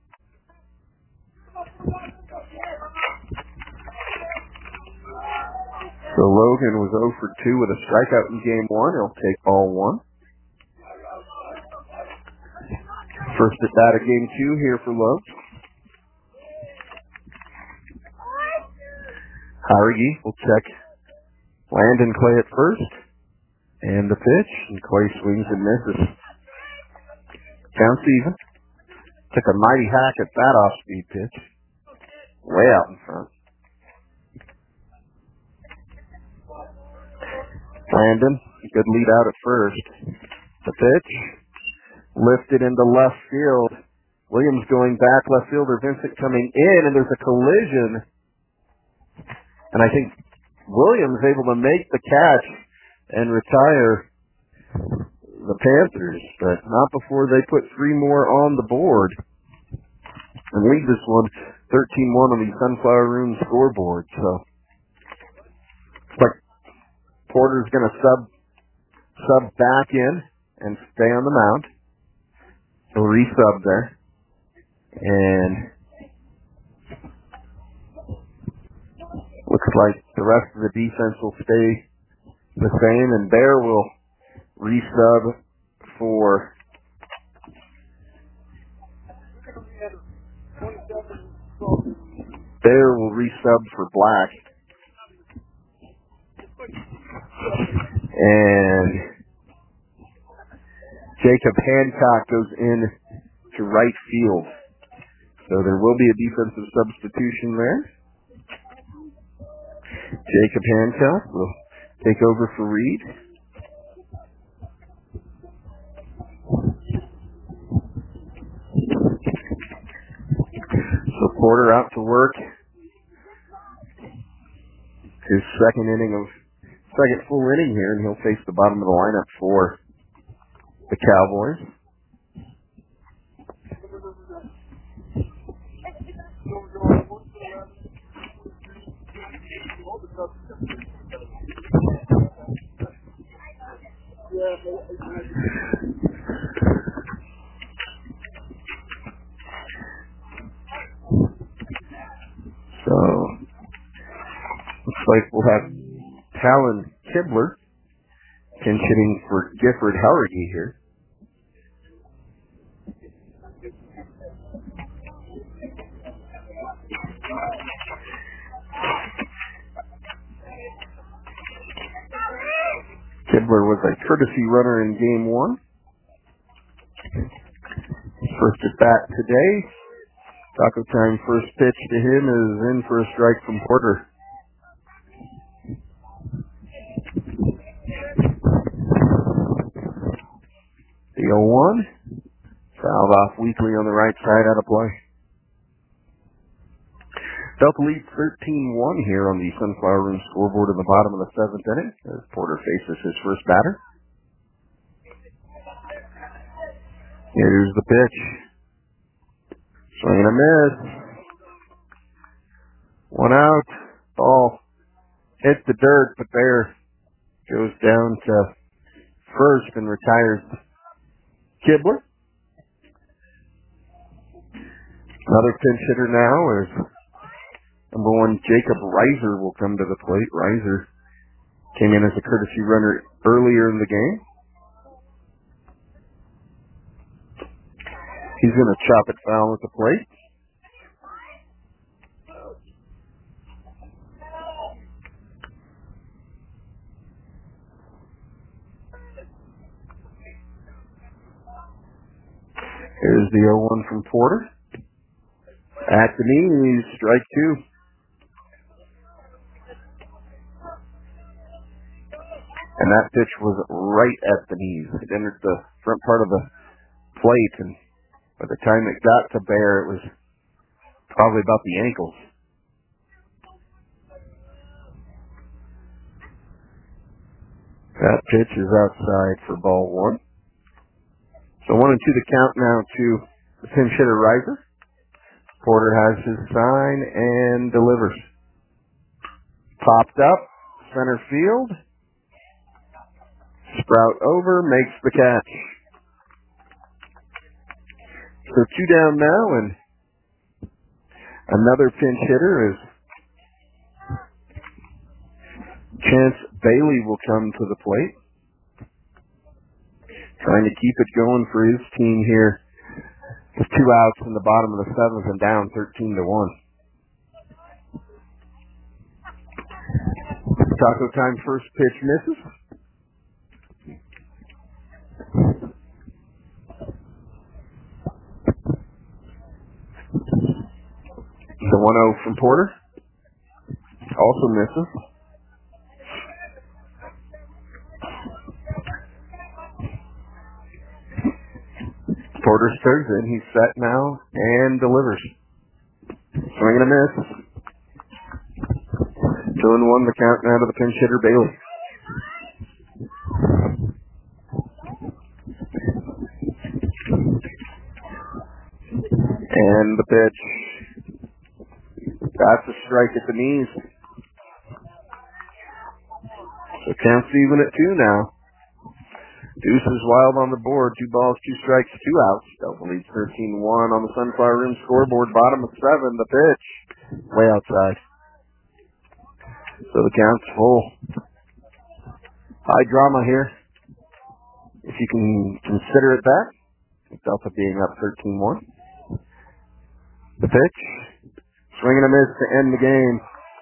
So Logan was 0 for 2 with a strikeout in game 1. He'll take ball 1. First at bat of game 2 here for Logan. Hargy will check Landon Clay at first. And the pitch. And Clay swings and misses. Counts even. Took a mighty hack at that off-speed pitch. Way out in front. Landon, good lead out at first. The pitch. Lifted into left field. Williams going back, left fielder Vincent coming in, and there's a collision. And I think Williams able to make the catch and retire the Panthers, but not before they put 3 more on the board and lead this one 13-1 on the Sunflower Room scoreboard. So, but Porter's going to sub back in and stay on the mound. He'll resub there. And looks like the rest of the defense will stay the same, and Bear will resub for Black. And Jacob Hancock goes in to right field. So there will be a defensive substitution there. Jacob Hancock will take over for Reed. So Porter out to work his second full inning here, and he'll face the bottom of the lineup for the Cowboys. So, looks like we'll have Talon Kibler pinch hitting for Gifford Howergy here. Kibler was a courtesy runner in Game 1. First at bat today. Taco Time first pitch to him is in for a strike from Porter. The 0-1. Fouled off weakly on the right side, out of play. Delta leads 13-1 here on the Sunflower Room scoreboard in the bottom of the 7th inning as Porter faces his first batter. Here's the pitch. Swing and a miss. 1 out. Ball hit the dirt, but Bear goes down to first and retires Kibler. Another pinch hitter now is number 1, Jacob Reiser will come to the plate. Reiser came in as a courtesy runner earlier in the game. He's going to chop it foul at the plate. Here's the 0-1 from Porter. At the knees, strike 2. And that pitch was right at the knees. It entered the front part of the plate, and by the time it got to Bear, it was probably about the ankles. That pitch is outside for ball 1. So 1-2 the count now to the pinch hitter Reiser. Porter has his sign and delivers. Popped up, center field. Sprout over, makes the catch. So 2 down now, and another pinch hitter is Chance Bailey will come to the plate. Trying to keep it going for his team here. With 2 outs in the bottom of the 7th and down 13-1. Taco Time first pitch misses. The 1-0 from Porter also misses. Porter stirs in. He's set now and delivers. Swing and a miss. 2-1 the count now to the pinch hitter, Bailey. And the pitch. That's a strike at the knees. So count's even at 2 now. Deuce is wild on the board. 2 balls, 2 strikes, 2 outs. Delta leads 13-1 on the Sunflower Room scoreboard. Bottom of 7. The pitch. Way outside. So the count's full. High drama here, if you can consider it that. Delta being up 13-1. The pitch. Swing and a miss to end the game.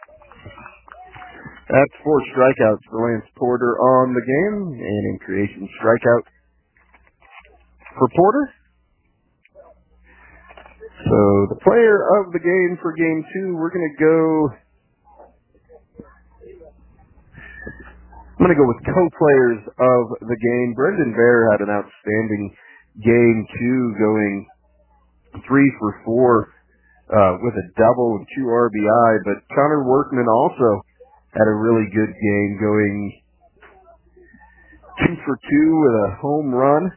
That's 4 strikeouts for Lance Porter on the game, and in creation strikeout for Porter. So the player of the game for game 2, I'm going to go with co-players of the game. Brendan Bear had an outstanding game 2, going 3 for 4 with a double and 2 RBI, but Connor Workman also had a really good game, going 2 for 2 with a home run,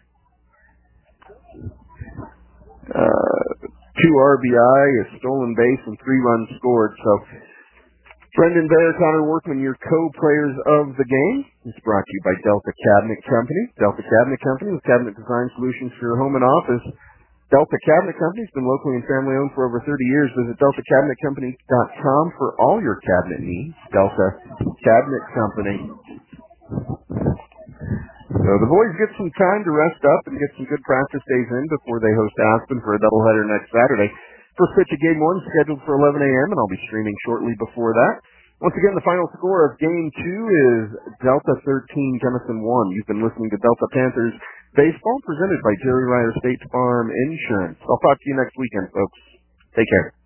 2 RBI, a stolen base, and 3 runs scored. So Brendan Bear, Connor Workman, your co-players of the game. It's brought to you by Delta Cabinet Company. Delta Cabinet Company with cabinet design solutions for your home and office. Delta Cabinet Company has been locally and family-owned for over 30 years. Visit DeltaCabinetCompany.com for all your cabinet needs. Delta Cabinet Company. So the boys get some time to rest up and get some good practice days in before they host Aspen for a doubleheader next Saturday. First pitch of Game 1 scheduled for 11 a.m., and I'll be streaming shortly before that. Once again, the final score of Game 2 is Delta 13, Jemison 1. You've been listening to Delta Panthers Baseball, presented by Jerry Ryder State Farm Insurance. I'll talk to you next weekend, folks. Take care.